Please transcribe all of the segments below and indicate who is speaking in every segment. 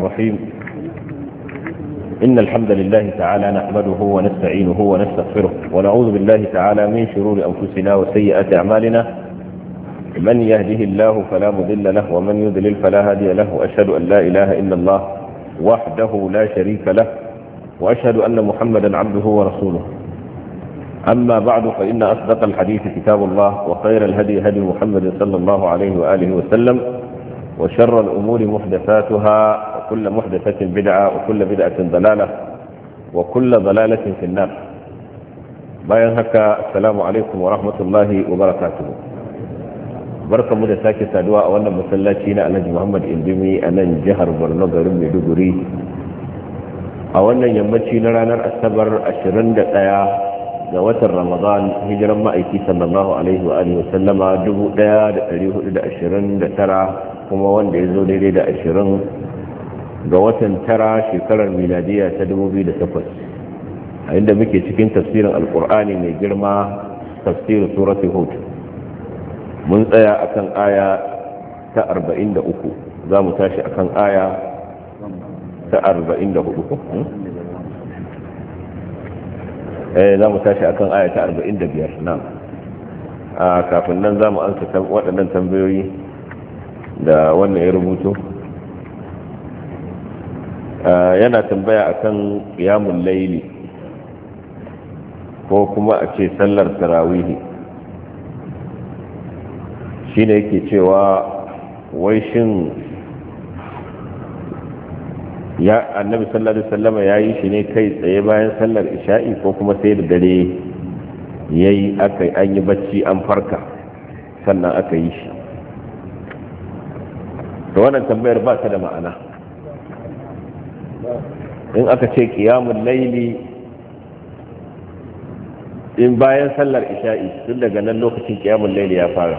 Speaker 1: الرحيم. إن الحمد لله تعالى نحمده ونستعينه ونستغفره ونعوذ بالله تعالى من شرور أنفسنا وسيئات أعمالنا. من يهده الله فلا مضل له ومن يضلل فلا هادي له، وأشهد أن لا إله إلا الله وحده لا شريك له، وأشهد أن محمدا عبده ورسوله. أما بعد، فإن أصدق الحديث كتاب الله، وخير الهدي هدي محمد صلى الله عليه وآله وسلم، وشر الأمور محدثاتها، وكل محدثة بدعة، وكل بدعة ضلالة، وكل ضلالة في النار. bayan haka, assalamu alaikum wa rahmatullahi wa barakatuhu. Barkanmu da sake saduwa a wannan masallaci na Alhaji Muhammad Indimi a nan jihar Borno, garin Maiduguri, a wannan yammaci na ranar Asabar 21 ga watan Ramadan, hijiran ma'aiki sallallahu alaihi wa alihi wa sallama 1429, kuma wanda ya zo daidai da 20 ga watan tara shekarar miladiya ta 2008, a inda muke cikin tafsirin alkur'ani mai girma, tafsirin surati hud. Mun tsaya akan aya ta 43, za mu tashi akan aya ta 44. Za mu tashi akan aya ta 45. na kafin nan za mu ansa waɗannan tambayoyi da wannan ya rubuto. Yana tambaya akan qiyamul layli, ko kuma a ce sallar tarawihi. Shine yake cewa wai shin ya annabi sallallahu alaihi wasallam ya yi shi ne kai tsaye bayan sallar isha'i, ko kuma sai da dare yayi an yi bacci an farka sannan aka yi shi. to wannan tambayar ba ta da ma'ana. In aka ce qiyamul layli in bayan sallar isha'i, tun daga nan lokacin qiyamul layli ya fara.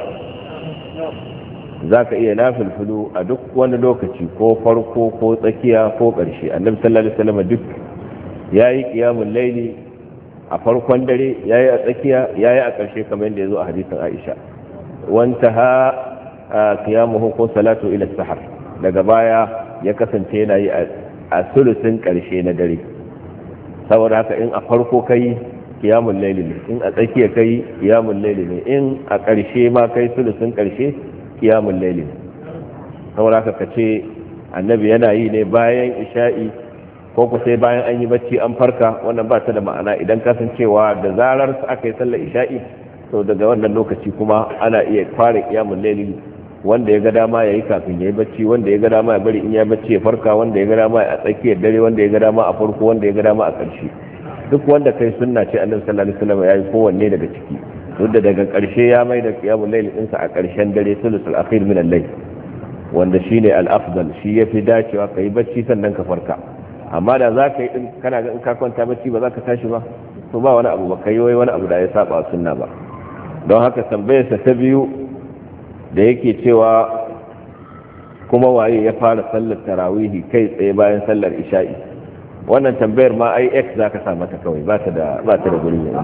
Speaker 1: Zaka iya nafilfilu a duk wani lokaci, ko farko ko tsakiya ko ƙarshe. Annabi sallallahu alaihi wasallam duk yayi qiyamul layli a farkon dare, yayi a tsakiya, yayi a ƙarshe, kamar yadda yazo a hadisin Aisha. Wantaha qiyamuhu ko salatu ila sahar. Daga baya ya kasance yana yi a sulusin ƙarshe na dare. Saboda haka in a farko kai qiyamul layli ne, in a tsakiya kai qiyamul layli ne, in a ƙarshe ma kai sulusin ƙarshe qiyamul layli ne. Saboda haka kace annabi yana yi ne bayan isha'i, ko ku sai bayan an yi bacci an farka, wannan ba ta da ma'ana. Idan ka san cewa da zarar aka yi sallar isha'i, to daga wannan lokaci kuma ana iya fara qiyamul layli. Wanda ya ga dama ya yi kafin ya yi bacci, wanda ya ga dama ya bari in ya bacci ya farka, wanda ya ga dama a tsakiyar dare, wanda ya ga dama a farko, wanda ya ga dama a ƙarshe. Duk wanda kai sunna ce annabi sallallahu alaihi wasallam ya yi kowanne daga ciki. Duk da daga ƙarshe ya mai da qiyamul layl ɗinsa a ƙarshen dare, sulusul akhir min al-layl, wanda shine al-afdal, shi yafi dacewa kai bacci sannan ka farka. Amma da za ka yi din kana ga in ka kwanta bacci ba za ka tashi ba, to ba wani abu, ba kai wani abu da ya saba sunna ba. Don haka tambayarsa ta biyu da yake cewa kuma waye ya fara sallar tarawihi kai tsaye bayan sallar isha'i, wannan tambayar ma ai x za ka sa mata kawai, ba ta da guri ne.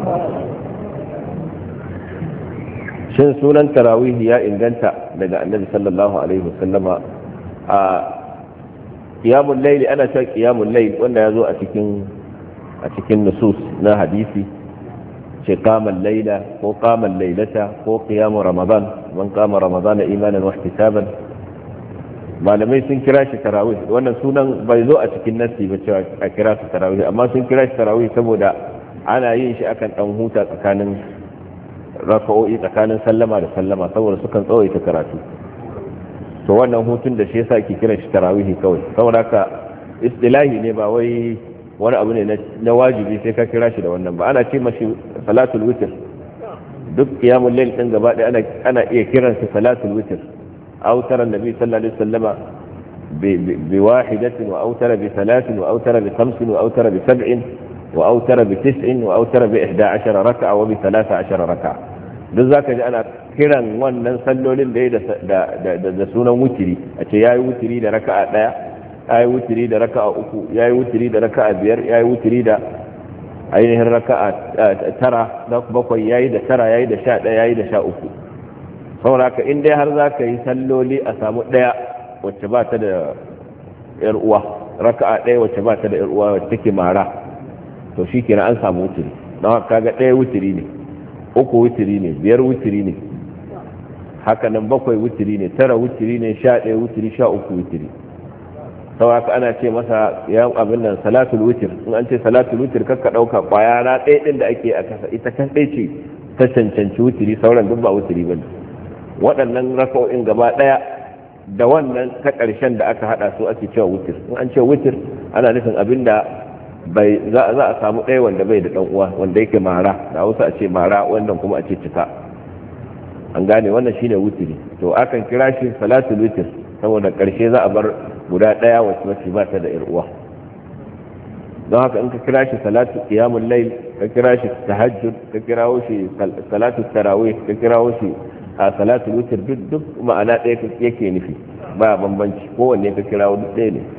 Speaker 1: Shin sunan tarawihi ya inganta daga annabi sallallahu alaihi wasallama? A qiyamul layl ana cewa qiyamul layl wanda ya zo a cikin nusus na hadisi, ce qamal layla ko qamal laylata ko qiyamul ramadan, man qama ramadana imanan wa ihtisaban. Malamai sun kira shi tarawih. Wannan sunan bai zo a cikin nasi ba cewa a kira shi tarawih, amma sun kira shi tarawih saboda ana yin shi akan dan huta tsakanin raka'o'i, tsakanin sallama da sallama, saboda sukan tsawaita karatu. To wannan hutun da shi yasa ake kira shi tarawih kawai. Saboda haka istilahi ne, ba wai wani abu ne na wajibi sai ka kira shi da wannan ba. Ana ce mashi salatul witr. Duk qiyamul layl din gaba ɗaya ana iya kiransa salatul witr. أوتر النبي صلى الله عليه وسلم بواحدة، وأوتر بثلاث، وأوتر بخمس، وأوتر بسبع، وأوتر بتسع، وأوتر ب11 ركعة، وب13 ركعة. ذاك أنا كيران wannan sallolin da sunan wutiri, a ce yayi wutiri da raka'a daya, yayi wutiri da raka'a uku, yayi wutiri da raka'a biyar, yayi wutiri da ainihin raka'a tara, da bakwai, yayi da tara, yayi da 11, yayi da 13. saboda in dai har za ka yi salloli a samu ɗaya wacce ba ta da yar uwa raka'a ɗaya wacce ba ta da yar uwa wacce take mara to shikenan an samu wutiri don haka kaga ɗaya wutiri ne, uku wutiri ne, biyar wutiri ne, haka nan 7 wutiri ne, 9 wutiri ne, 11 wutiri, 13 wutiri. sau haka ana ce masa yan abin nan salatul wutir. In an ce salatul wutir kakka ɗauka kwaya na ɗaya ɗin da ake a kasa ita kan ɗaya ce ta cancanci wutiri, sauran duk ba wutiri ba ne. Waɗannan raka'o'in gaba ɗaya da wannan ta ƙarshen da aka haɗa su ake cewa wutir. In an ce wutir ana nufin abin da bai za a samu ɗaya wanda bai da ɗan uwa wanda yake mara, da Hausa a ce mara, wannan kuma a ce cika. An gane wannan shine wutiri. To akan kira shi salatul wutir saboda ƙarshe za a bar guda ɗaya wacce ba ta da uwa. Don haka in ka kira shi salatu qiyamul layl, ka kira shi tahajjud, ka kirawo shi salatu tarawih, ka kirawo shi a salatu witr, duk ma'ana ɗaya yake nufi, ba bambanci, kowanne ka kirawo duk ɗaya ne.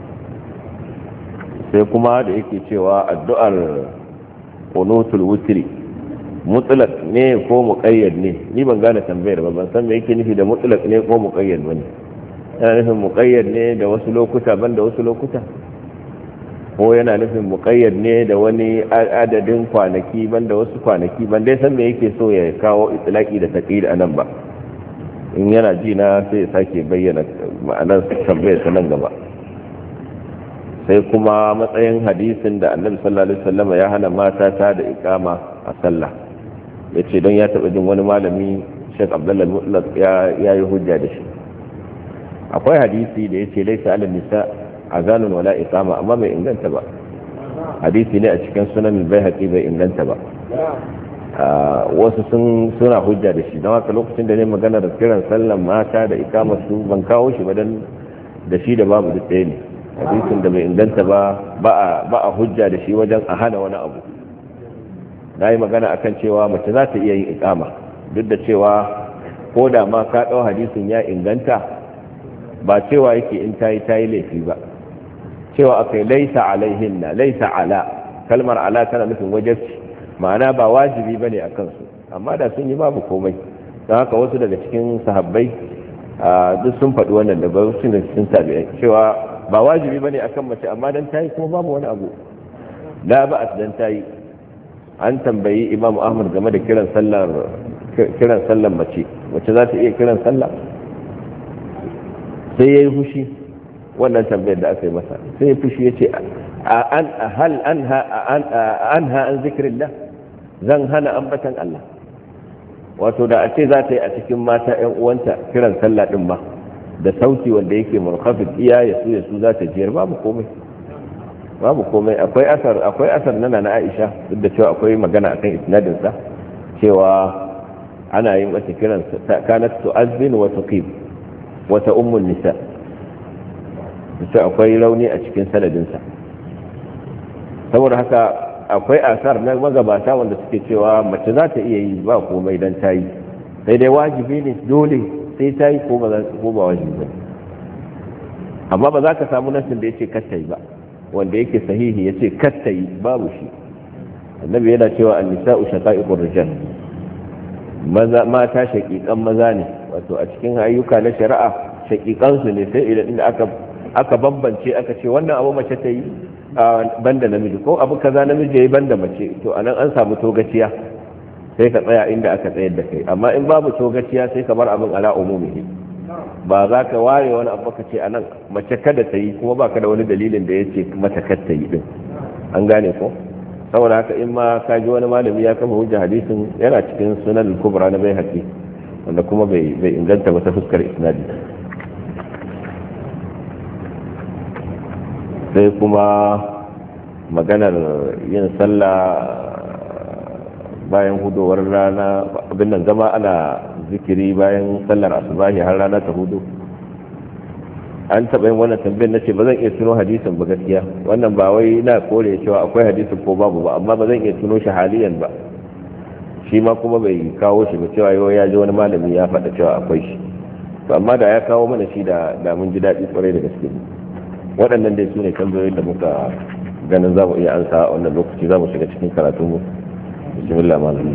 Speaker 1: sai kuma da yake cewa addu'ar qunutul witri mutlaq ne ko muqayyad ne, ni ban gane tambayar ba, ban san me yake nufi da mutlaq ne ko muqayyad bane. Yana nufin muqayyad ne da wasu lokuta ban da wasu lokuta, ko yana nufin muqayyad ne da wani adadin kwanaki ban da wasu kwanaki, ban dai san me yake so ya kawo itlaqi da taqyid anan ba. In yana ji na sai ya sake bayyana ma'anar tambayar ta nan gaba. Sai kuma matsayin hadisin da Annabi sallallahu alaihi wasallam ya hana mata ta da iqama a sallah, yace don ya taba jin wani malami Sheikh Abdullah Mutlaq ya yi hujja da shi. Akwai hadisi da yace laysa 'ala nisa azanun wala iqama, amma bai inganta ba. Hadisi ne a cikin sunan al-Baihaqi, bai inganta ba. Wasu suna hujja da shi, don haka lokacin da ne magana da kiran sallan mata da iqama su ban kawo shi ba, dan da shi da babu duk ɗaya ne. Hadisin da bai inganta ba a hujja da shi wajen a hana wani abu. Na yi magana akan cewa mace za ta iya yin iqama, duk da cewa ko da ma ka ɗau hadisin ya inganta, ba cewa yake in ta yi laifi ba, cewa akai laisa alaihinna, laisa ala, kalmar ala tana nufin wajibci, ma'ana ba wajibi bane a kansu, amma da sun yi babu komai. Don haka wasu daga cikin sahabbai duk sun faɗi wannan, daga wasu daga cikin tabi'ai, cewa ba wajibi bane akan mace, amma dan tayi kuma babu wani abu, la ba'as dan tayi. An tambayi Imam Ahmad game da kiran sallar mace za ta iya kiran sallah, sai yayi fushi. Wannan tambayar da aka yi masa, sai ya fushi yace hal anha an zikrillah, zan hana ambatan Allah. Wato da a ce za ta yi a cikin mata ƴan uwanta kiran sallah din ma da sauti wanda yake murkhafid iya ya su za ta jiyar, babu komai. Akwai asar nana na Aisha, duk da cewa akwai magana akan isnadin sa, cewa ana yin mata kiran kanat tu'azzin wa tuqim wa ta'ummu nisa, sai akwai rauni a cikin sanadin sa. Saboda haka akwai asar na magabata wanda suke cewa mace za ta iya yi ba komai dan ta yi, sai dai wajibi ne dole sai ta yi ko ba wajibi ba. Amma ba za ka samu nasin da ya ce kar ta yi ba, wanda yake sahihi ya ce kar ta yi, babu shi. Annabi yana cewa an-nisa'u shaqa'iqur rijal, mata shaqiqan maza ne, wato a cikin ayyuka na shari'a shaqiqan su ne, sai idan aka bambance aka ce wannan abu mace ta yi banda namiji, ko abu kaza namiji yayi banda mace, to anan an samu togaciya, sai ka tsaya inda aka tsayar da kai. Amma in babu togaciya sai ka bar abin ala umumi, ba za ka ware wani abu ka ce anan mace kada ta yi kuma baka da wani dalilin da ya ce mata kada ta yi din. An gane ko? Saboda haka in ma ka ji wani malami ya kafa hujja hadisin yana cikin sunan al-kubra na Baihaqi, wanda kuma bai inganta ba ta fuskar isnadi. Sai kuma maganar yin sallah bayan hudowar rana, abin nan zama ana zikiri bayan sallar asubahi har rana ta hudu. An taɓa yin wannan tambayar, nace ba zan iya tuno hadisin ba gaskiya. Wannan ba wai na kore cewa akwai hadisin ko babu ba, amma ba zan iya tuno shi haliyan ba. Shi ma kuma bai kawo shi ba, cewa yau ya ji wani malami ya faɗa cewa akwai shi. To amma da ya kawo mana shi da mun ji daɗi kwarai da gaske. Waɗannan dai su ne tambayoyin da muka ganin za mu iya ansa a wannan lokaci. za mu shiga cikin karatunmu. bismillah malam.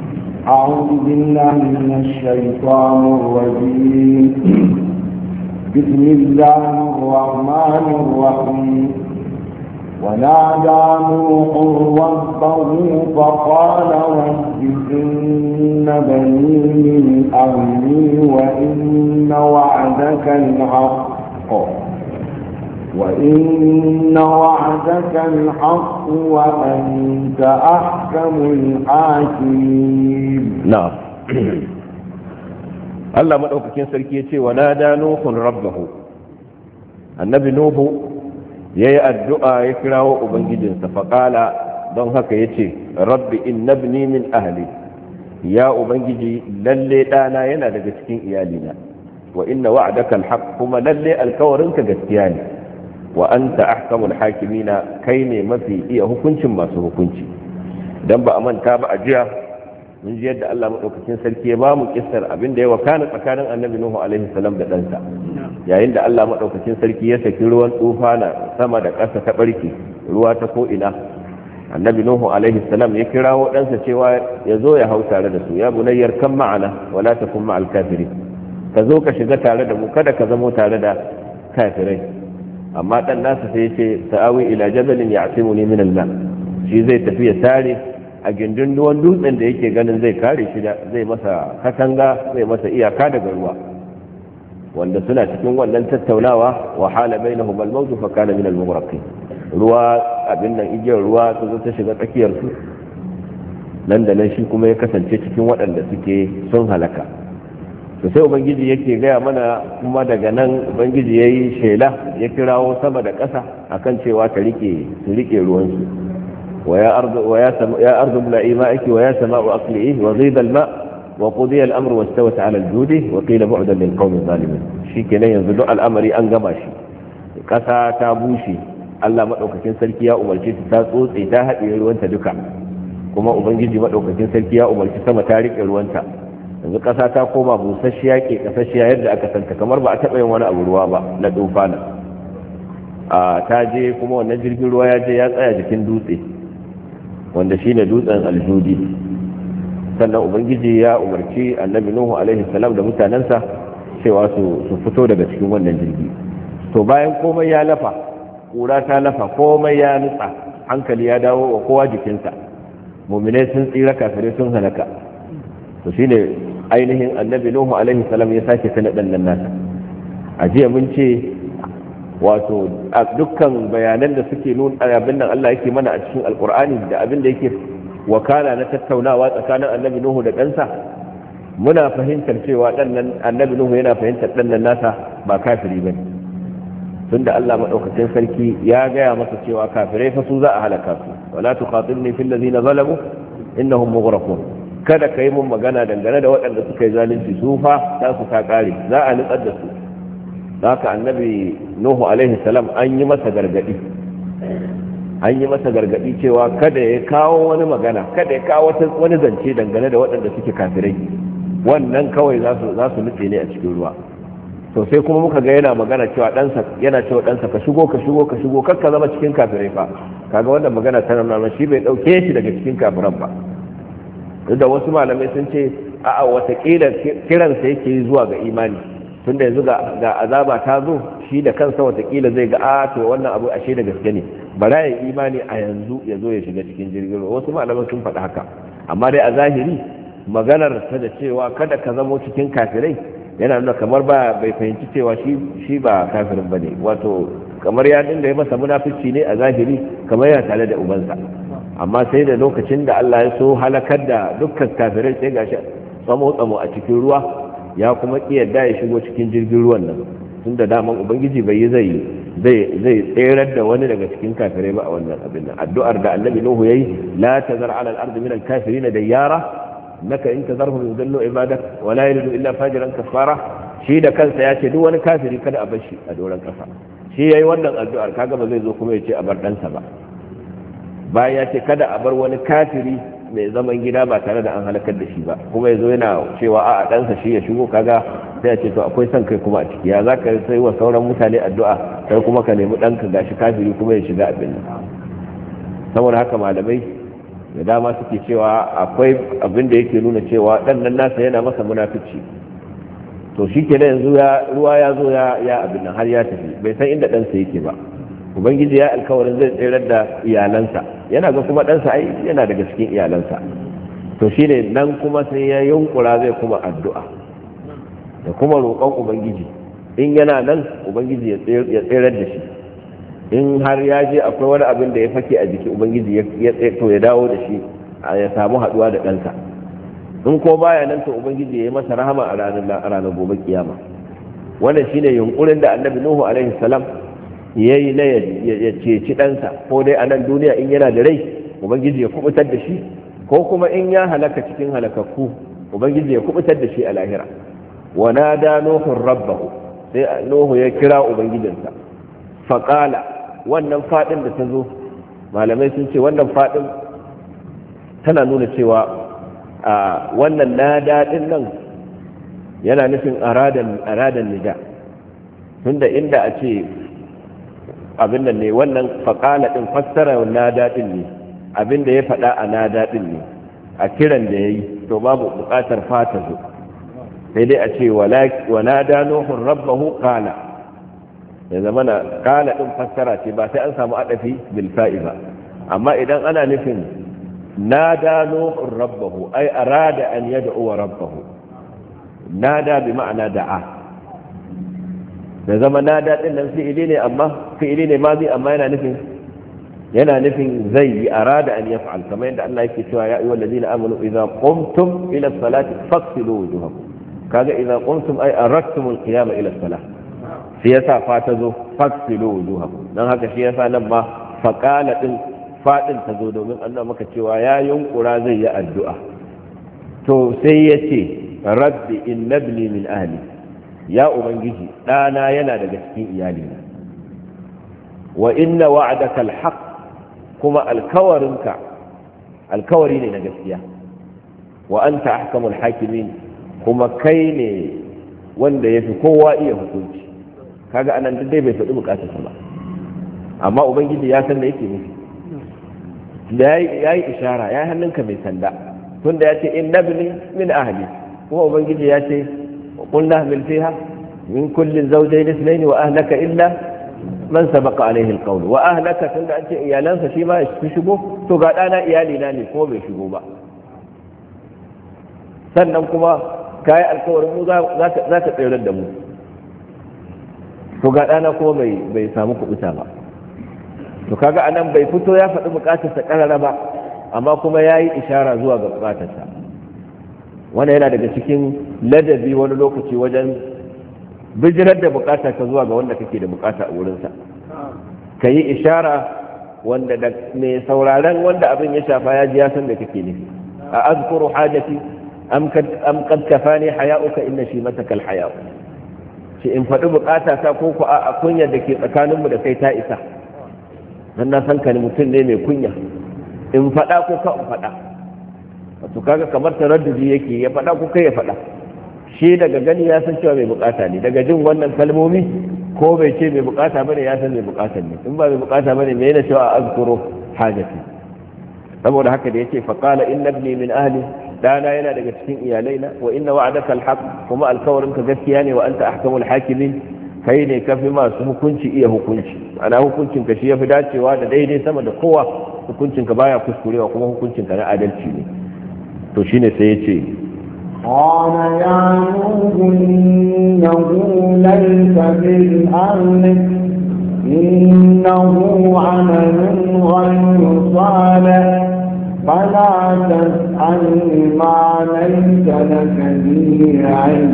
Speaker 2: أعوذ بالله من الشيطان الرجيم. بسم الله الرحمن الرحيم ونادى نوح ربه فقال رب إن بني من أهلي وإن وعدك الحق وأنت أحكم الحاكمين.
Speaker 1: نعم. Allah madaukakin sarki yace wa nada nuhun rabbahu, annabi nuhu yayi addu'a ya kirawo ubangijinsa faqala, don haka yace rabbi innabni min ahli, ya ubangiji lalle dana yana daga cikin iyalina, wa inna wa'daka alhaq, kuma lalle alkawarinka gaskiya ne, wa anta ahkamul hakimina, kai ne mafi iya hukuncin masu hukunci. dan ba a manta ba a jiya mun ji yadda Allah madaukakin sarki ya ba mu kissar abin da ya wakana tsakanin annabi nuhu alaihi salam da ɗansa, yayin da Allah madaukakin sarki ya saki ruwan tufana sama da ƙasa ta barke, ruwa ta ko ina. annabi nuhu alaihi salam ya kirawo ɗansa cewa ya zo ya hau tare da su, ya bunayyar kan ma'ana wala takun ma'al kafirin, ka zo ka shiga tare da mu, kada ka zamo tare da kafirai. amma dan nasa sai ya ce sa'awi ila jabalin ya'simuni min al-ma, shi zai tafi ya tare a gindin ruwan dutsen da yake ganin zai kare shi, zai masa katanga, zai masa iyaka daga ruwa, wanda suna cikin wannan tattaunawa wa hala bainahum al-mawj fa kana min al-mughraqin. ruwa abin nan igiyar ruwa ta zo ta shiga tsakiyar su, nan da nan shi kuma ya kasance cikin waɗanda suke sun halaka. to sai ubangiji yake gaya mana kuma daga nan ubangiji yayi shela, ya kirawo sama da ƙasa akan cewa ta su rike ruwan su. ويا أرض ابلعي ماءك ويا سماء أقلعيه وغيض الماء وقضي الأمر واستوت على الجود وقيل بعدا للقوم الظالمين. شي كنا ينزل الأمر أنقماشي كسا تابوشي Allah madaukakin sarki ya umarci ta tsotse ta haɗe ruwanta duka, kuma ubangiji madaukakin sarki ya umarci sama ta rike ruwanta. yanzu ƙasa ta koma busasshiya ke kasashiya yadda aka santa, kamar ba a taɓa yin wani abu ruwa ba na tufana. ta je kuma wannan jirgin ruwa ya je ya tsaya jikin dutse wanda shine dutsen aljudi. sannan ubangiji ya umarci annabi nuhu alaihi salam da mutanensa cewa su fito daga cikin wannan jirgi. to bayan komai ya lafa, kura ta lafa, komai ya nutsa, hankali ya dawo wa kowa jikinsa, mu'minai sun tsira, kafirai sun halaka. to shine ainihin annabi nuhu alaihi salam ya sake sanadan nan nasa. a jiya mun ce wato a dukkan bayanan da suke nuna abin nan Allah yake mana a cikin alkur'ani da abin da yake wakala na tattaunawa tsakanin annabi nuhu da ɗansa, muna fahimtar cewa ɗannan annabi nuhu yana fahimtar ɗannan nasa ba kafiri bane, tunda Allah madaukakin sarki ya gaya masa cewa kafirai fa su za a halaka su. wala tuqatilni fil ladina zalamu innahum mughraqun, kada kai mun magana dangane da waɗanda suka yi zalunci, su fa za su ta kare, za a nutsar da su. haka annabi nuhu alaihi salam an yi masa gargadi cewa kada ya kawo wani magana, kada ya kawo wani zance dangane da waɗanda suke kafirai, wannan kawai za su nutse ne a cikin ruwa. to sai kuma muka ga yana magana cewa yana cewa ɗansa ka shigo kar ka zama cikin kafirai fa. kaga wannan magana tana nuna shi bai ɗauke shi daga cikin kafiran ba. duk da wasu malamai sun ce a'a watakila kiransa yake zuwa ga imani, tunda yanzu ga azaba ta zo, shi da kansa watakila zai ga to wannan abu ashe da gaske ne, bara ya imani a yanzu ya zo ya shiga cikin jirgin ruwa. wasu malamai sun faɗi haka, amma dai a zahiri maganar ta da cewa kada ka zamo cikin kafirai yana nuna kamar bai fahimci cewa shi ba kafirin bane, wato kamar ya dinga yi masa munafici ne a zahiri, kamar yana tare da ubansa. amma sai da lokacin da Allah ya so halakar da dukkan kafirai, sai gashi tsamo a cikin ruwa, ya kuma kiyarda ya shigo cikin jirgin ruwan nan, tunda daman ubangiji bai yi zai tserar da wani daga cikin kafirai ba a wannan abin nan. addu'ar da annabi nuhu yayi, la tazar ala al-ardi min al-kafirin dayyara naka in tazarhum yudillu ibadak wa la yalidu illa fajiran kafara. shi da kansa ya ce duk wani kafiri kada a bar shi a doron kasa. shi yayi wannan addu'ar, kaga ba zai zo kuma ya ce a bar ɗansa ba. bayan ya ce kada a bar wani kafiri mai zaman gida ba tare da an halakar da shi ba, kuma ya zo yana cewa a ɗansa shi ya shigo, kaga sai ya ce to akwai son kai kuma a ciki. ya za ka sai wa sauran mutane addu'a sai kuma ka nemi ɗanka gashi kafiri kuma ya shiga abin nan. saboda haka malamai da dama suke cewa akwai abin da yake nuna cewa ɗan nan nasa yana masa munafici, to shi ke yanzu ruwa ya zo ya abin nan har ya tafi bai san inda ɗansa yake ba. Ubangiji ya alkawarin zai tsirar da iyalansa, yana ga kuma ɗansa ai yana daga cikin iyalansa. To shi ne nan kuma sai ya yunkura zai kuma addu'a da kuma roƙon Ubangiji in yana nan Ubangiji ya tsirar da shi, in har ya je akwai wani abin da ya fake a jiki Ubangiji ya dawo da shi ya samu haɗuwa da ɗansa. In ko baya nan to Ubangiji ya yi masa rahama a ranar gobe kiyama. Wannan shine yunkurin da Annabi Nuhu alaihi salam yayi na ya ceci ɗansa, ko dai a nan duniya in yana da rai Ubangiji ya kubutar da shi, ko kuma in ya halaka cikin halakakku Ubangiji ya kubutar da shi a lahira. Wa nada Nuhu rabbahu, sai Nuhu ya kira Ubangijinsa. Faqala, wannan fadin da ta zo malamai sun ce wannan fadin tana nuna cewa wannan nada din nan yana nufin aradan nida, tunda inda a ce abin nan ne wannan faƙala din fassara nada din ne, abin da ya faɗa a nada din ne a kiran da ya yi, to babu buƙatar fata zo, sai dai a ce wa nada nuhun rabbahu qala, ya zama na qala din fassara ce ba sai an samu adafi bil fa'i ba. Amma idan ana nufin nada nuhun rabbahu ay arada an yad'u rabbahu, nada bi ma'ana da'a, da zama nada din nan fi'ili ne mazi, amma yana nufin zai yi arada an yaf'al, kamar yadda Allah yake cewa ya ayyuhal ladina amanu idza qumtum ila as-salati faghsilu wujuhakum, kaga idza qumtum ay aradtum al-qiyama ila as-salah, shi yasa fa ta zo faghsilu wujuhakum, dan haka shi yasa nan ma faqala din fadin ta zo domin Allah maka cewa ya yunkura zai yi addu'a. To sai yace rabbi innabni min ahli, ya ubangiji dana yana daga cikin iyalina, wa inna wa'daka al-haq, kuma alkawarinka alkawari ne na gaskiya, wa anta ahkamul hakimin, kuma kai ne wanda yafi kowa iya hukunci. Kaga anan duk dai bai faɗi bukatarsa ba, amma ubangiji ya san da yake nufi, da yayi ishara, yayi hannunka mai sanda, tunda yace innabni min ahli, kuma ubangiji ya ce qulna hamil fiha min kullin zawjayn ithnayn wa ahlaka illa man sabaqa alaihi alqawl, wa ahlaka, tunda an ce iyalansa shi ma su shigo, to ga dana iyalina ne ko bai shigo ba. Sannan kuma kai alkawarin mu za ka tsayar da mu, to ga dana kuma bai samu kubuta ba. To kaga anan bai fito ya faɗi bukatarsa karara ba, amma kuma yayi ishara zuwa ga bukatarsa. Wannan yana daga cikin ladabi wani lokaci wajen bijirar da bukata ka zuwa ga wanda kake da bukata a wurinsa, ka yi ishara wanda da mai sauraren wanda abin ya shafa ya ji ya san da kake nufi. A azkuru hajati am qad kafani haya'uka inna shi matakal haya'u, shi in faɗi bukata ta ko ku a kunyar da ke tsakaninmu da kai ta isa, dan na san ka ne mutum ne mai kunya, in faɗa ko ka in faɗa. Wato kaga kamar taraddudi yake, ya faɗa ko kai ya faɗa. Shi daga gani ya san cewa mai bukata ne, daga jin wannan kalmomi ko bai ce mai bukata bane ya san mai bukata ne, in ba mai bukata bane me yana cewa azkuru hajati. Saboda haka da yace faqala inna ibni min ahli, dana yana daga cikin iyalaina, wa inna wa'daka alhaq, kuma alkawarinka gaskiya ne, wa anta ahkamul hakimin, kai ne kafi masu hukunci iya hukunci, ana hukuncinka shi yafi dacewa da daidai sama da kowa, hukuncinka baya kuskurewa, kuma hukuncinka na adalci ne. To shine sai yace
Speaker 2: قال يا نوح إنه ليس من أهلك إنه عمل غير صالح فلا تسألني ما ليس لك به علم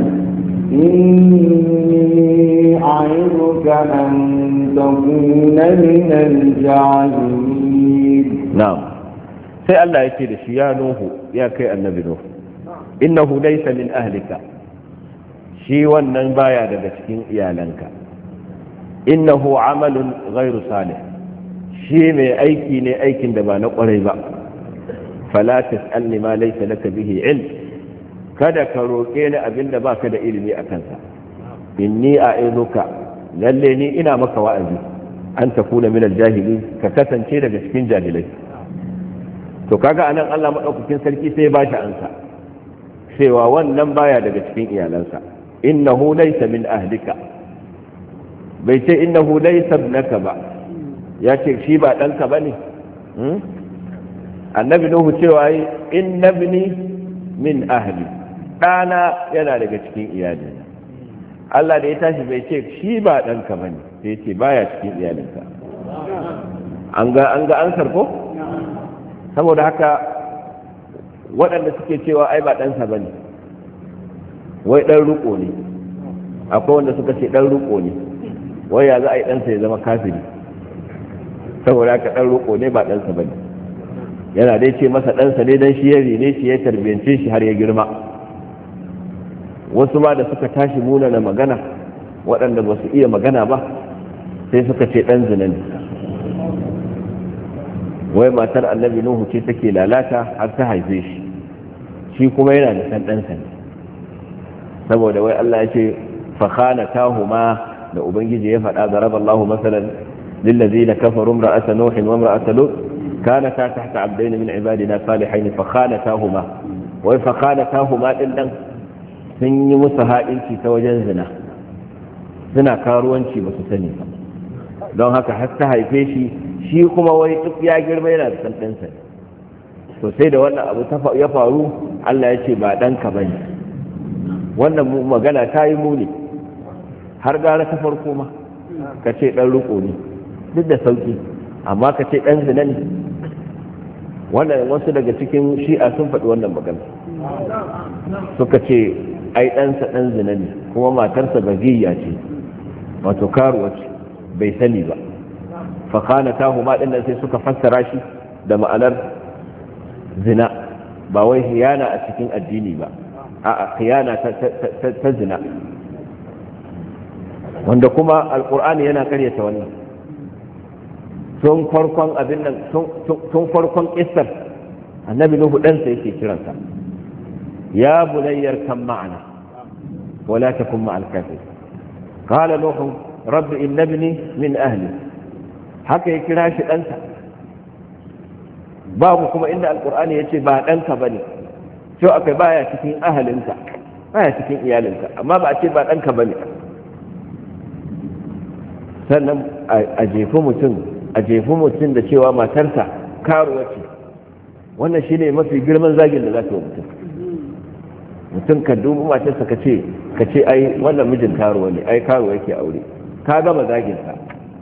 Speaker 2: إني أعظك أن تكون من الجاهلين.
Speaker 1: نعم. sai Allah ya ce da shi ya Nuhu, ya kai annabi Nuhu, innahu laysa min ahlika, shi wannan baya daga cikin iyalanka, innahu amalun ghairu salih, shi mai aiki ne aikin da ba na kwarai ba, fala tas'alni ma laysa laka bihi ilm, kada ka roke ni abinda baka da ilimi a kansa, inni a'izuka, lalle ni ina maka wa'azi, an takuna min al-jahilin, ka kasance daga cikin jahilai. To kaga anan Allah madaukakin sarki sai ya bashi ansa cewa wannan baya daga cikin iyalansa, innahu laysa min ahlika, bai ce innahu laysa ibnaka ba, ya ce shi ba ɗanka ba ne. Annabi Nuhu cewa yi inna ibni min ahli, ɗana yana daga cikin iyalina. Allah da ya tashi bai ce shi ba ɗanka ba ne, sai ce baya cikin iyalinka. An ga ansar ko? Saboda haka waɗanda suke cewa ai ba ɗansa ba ne, wai ɗan riƙo ne, akwai wanda suka ce ɗan riƙo ne, wai ya za a yi ɗansa ya zama kafiri, saboda haka ɗan riƙo ne ba ɗansa ba ne. Yana dai ce masa ɗansa ne don shi ya rene shi ya tarbiyance shi har ya girma. Wasu ma da suka tashi munana magana, waɗanda ba su iya magana ba, sai suka ce ɗan zina ne, wai matar annabi Nuhu ce take lalata har ta haife shi, shi kuma yana da san ɗansa ne, saboda wai Allah ya ce fakhanatahuma da ubangiji ya faɗa daraballahu masalan lillazina kafaru imra'ata nuhin wa imra'ata lut kanata tahta abdayn min ibadina salihain fakhanatahuma, wai fakhanatahuma din dan sun yi musu ha'inci ta wajen zina, suna karuwanci ba su sani ba, don haka har ta haife shi, shi kuma wai duk ya girma yana da san ɗansa. To sai da wannan abu ya faru, Allah ya ce ba ɗanka ba ne. Wannan magana ta yi muni, har gara ta farko ma ka ce ɗan riƙo ne, duk da sauƙi, amma ka ce ɗan zina ne. Wannan wasu daga cikin shi'a sun faɗi wannan magana, suka ce ai ɗansa ɗan zina ne, kuma matarsa bagiyya ce, wato karuwa ce, bai sani ba. fakhanatahu ma dinnan sai suka fassara shi da ma'anar zina, ba wai khiyana a cikin addini ba, a'a khiyana ta zina, wanda kuma alqur'ani yana karyata wannan. Tun farkon abin nan, tun farkon kissar annabi Nuhu ɗansa yake kiransa, ya bunayyar kan ma'ana wala takun ma'al kafir. qala nuhu rabbi inna ibni min ahli, haka ya kira shi ɗansa. Babu kuma inda alkur'ani ya ce ba ɗanka ba ne, cewa aka baya cikin ahalinka, baya cikin iyalinka, amma ba a ce ba ɗanka ba ne. Sannan a jefi mutum da cewa matarsa karuwa ce, wannan shi ne mafi girman zagin da za ta yi mutum ka dubi matarsa ka ce ai wannan mijin karuwa ne, ai karuwa yake aure, ka gama zaginsa.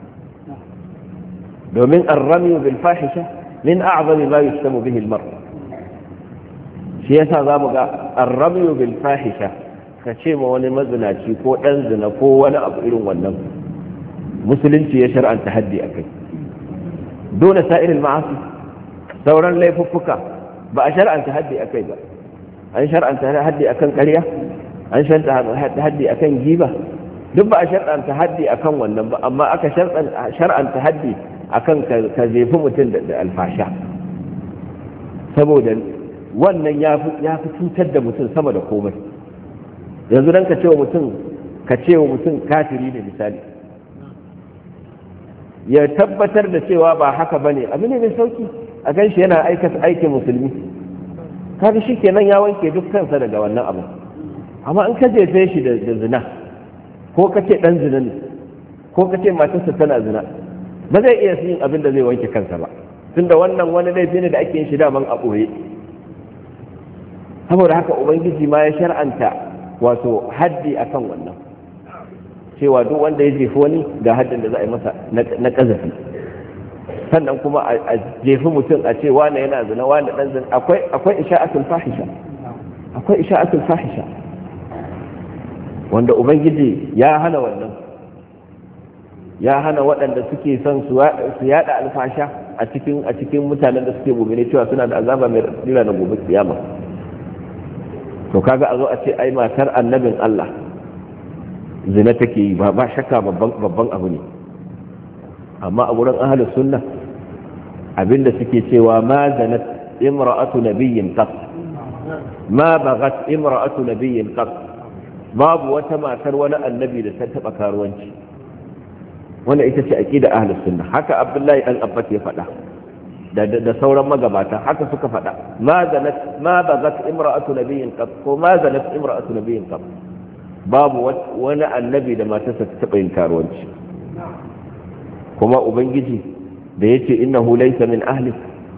Speaker 1: domin arrami bil fahisha min a'zami ma yusamu bihi al-mar, shi yasa zamu ga arrami bil fahisha ka ce ma wani mazinaci ko dan zina ko wani abu irin wannan, musulunci ya shar'anta haddi akai. dole sa'iril ma'asi, sauran laifuffuka ba a shar'anta haddi akai ba. An shar'anta haddi akan ƙarya, an shar'anta haddi akan giba, duk ba a shar'anta haddi akan wannan ba, amma aka shar'anta haddi akan ka jefi mutum da alfasha, saboda wannan ya fi cutar da mutum sama da komai. Yanzu dan ka ce wa mutum kafiri ne misali, ya tabbatar da cewa ba haka bane, abu ne mai sauki a gan shi yana aikata aikin musulmi, kaga shi kenan ya wanke duk kansa daga wannan abu. Amma in ka jefe shi da zina, ko ka ce dan zina ne, ko ka ce matarsa tana zina, ba zai iya yin abin da zai wanke kansa ba, tunda wannan wani laifi ne da ake yin shi daman a ɓoye. Saboda haka ubangiji ma ya shar'anta wato haddi akan wannan, cewa duk wanda ya jefi wani ga haddin da za a yi masa na ƙazafi. Sannan kuma a jefi mutum a ce wane yana zina wane dan zina, akwai isha'atul fahisha, akwai isha'atul fahisha wanda ubangiji ya hana wannan, ya hana waɗanda suke son su yada alfasha a cikin mutanen da suke mu'mini cewa suna da azaba mai radira na gobe kiyama. To kaga a zo a ce ai matar annabin Allah zina take yi, ba shakka babban abu ne. Amma a wurin ahlus sunna abinda suke cewa ma zanat imra'atu nabiyyin qat, ma baghat imra'atu nabiyyin qat, babu wata matar wani annabi da ta taba karuwanci. Wannan ita ce aqida ahlus sunna. Haka Abdullahi dan Abbas ya faɗa da sauran magabata haka suka faɗa, ma baghat imra'atu nabiyyin qat, ko ma zanat imra'atu nabiyyin qat, babu wani annabi da matarsa ta taɓa yin karuwanci. Kuma ubangiji da yace innahu laysa min ahli,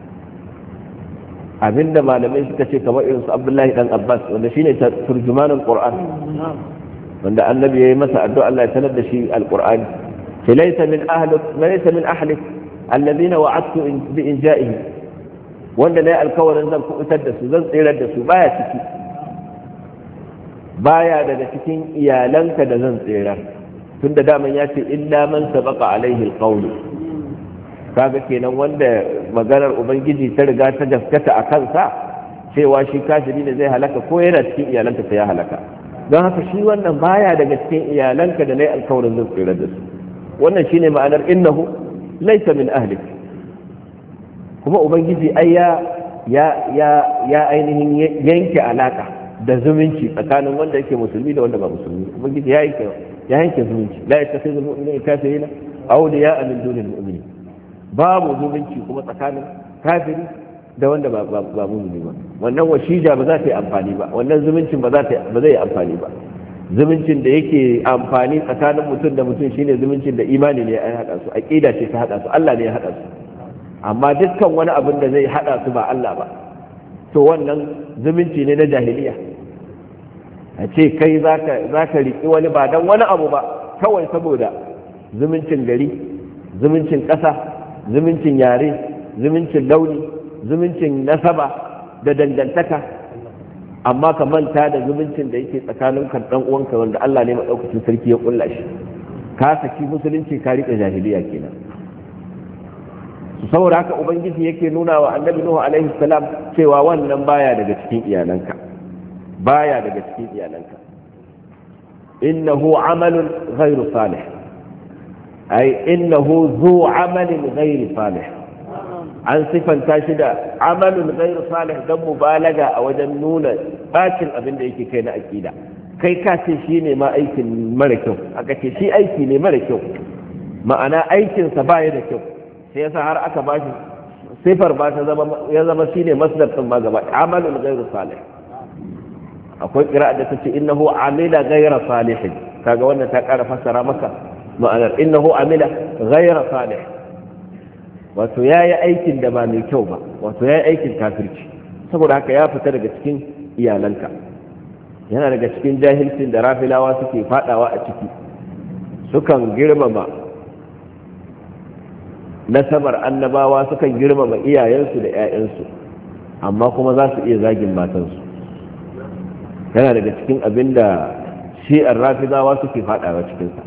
Speaker 1: abinda malamai suka ce kamar irin su Abdullahi dan Abbas wanda shine turjumanin Qur'an, wanda annabi yayi masa addu'a Allah ya sanar da shi alqur'ani, ce laysa min ahli alladhina wa'adtu bi inja'ihi, wanda nayi alkawarin zan kubutar da su, zan tsirar da su, baya daga cikin iyalanka da zan tsirar, tunda daman ya ce illa man sabaqa alaihi alqawl. Kaga kenan wanda maganar ubangiji ta riga ta gaskata a kansa cewa shi kafiri ne zai halaka, ko yana cikin iyalanka sai ya halaka. Don haka shi wannan baya daga cikin iyalanka da nayi alkawarin zan tsirar da su. Wannan shine ma'anar innahu laysa min ahlik. Kuma ubangiji ai ya ainihin yanke alaka da zumunci tsakanin wanda yake musulmi da wanda ba musulmi. Ubangiji ya yanke zumunci. La yattakhidhu al-mu'minuna kafirina awliya'a min dunil mu'minin. Babu zumunci kuma tsakanin kafiri da wanda ba mu'mini ba. Wannan washija ba za ta yi amfani ba, wannan zumuncin ba zai yi amfani ba. Zumuncin da yake amfani tsakanin mutum da mutum shine zumuncin da imani ne ya hada su, aqida ce ta hada su, Allah ne ya hada su. Amma dukkan wani abin da zai hada su ba Allah ba, to wannan zumunci ne na jahiliya. A ce kai za ka riƙi wani ba don wani abu ba, kawai saboda zumuncin gari, zumuncin ƙasa, zumuncin yare, zumuncin launi, zumuncin nasaba da dangantaka, amma ka manta da zumuncin da yake tsakanin kan ɗan uwanka wanda Allah ne maɗaukacin sarki ya ƙulla shi. Ka saki musulunci ka riƙe jahiliya kenan. Saboda haka ubangiji yake nuna wa annabi Nuhu alaihi salam cewa wannan baya daga cikin iyalanka, innahu amalun ghairu salih, ai innahu zu amalin ghairu salih. An sifanta shi da amalun ghairu salih don mubalaga a wajen nuna bacin abin da yake kai na aqida. Kai ka ce shi ne ma aikin mara kyau, aka ce shi aiki ne mara kyau, ma'ana aikinsa baya da kyau, sai yasa har aka bashi sifar ba ta zama shine masdar din ma gaba, amalun ghairu salih. Akwai qira'a da tace innahu amila ghayra salihin, kaga wannan ta ƙara fassara maka ma'anar innahu amila ghayra salih, wato yayi aikin da ba mai kyau ba, wato yayi aikin kafirci. Saboda haka ya fita daga cikin iyalanka. Yana daga cikin jahilcin da rafilawa suke fadawa a ciki, sukan girmama nasabar annabawa, sukan girmama iyayensu da 'ya'yansu, amma kuma za su iya zagin matansu. Yana daga cikin abin da shi'ar rafidawa suka fada cikinsa,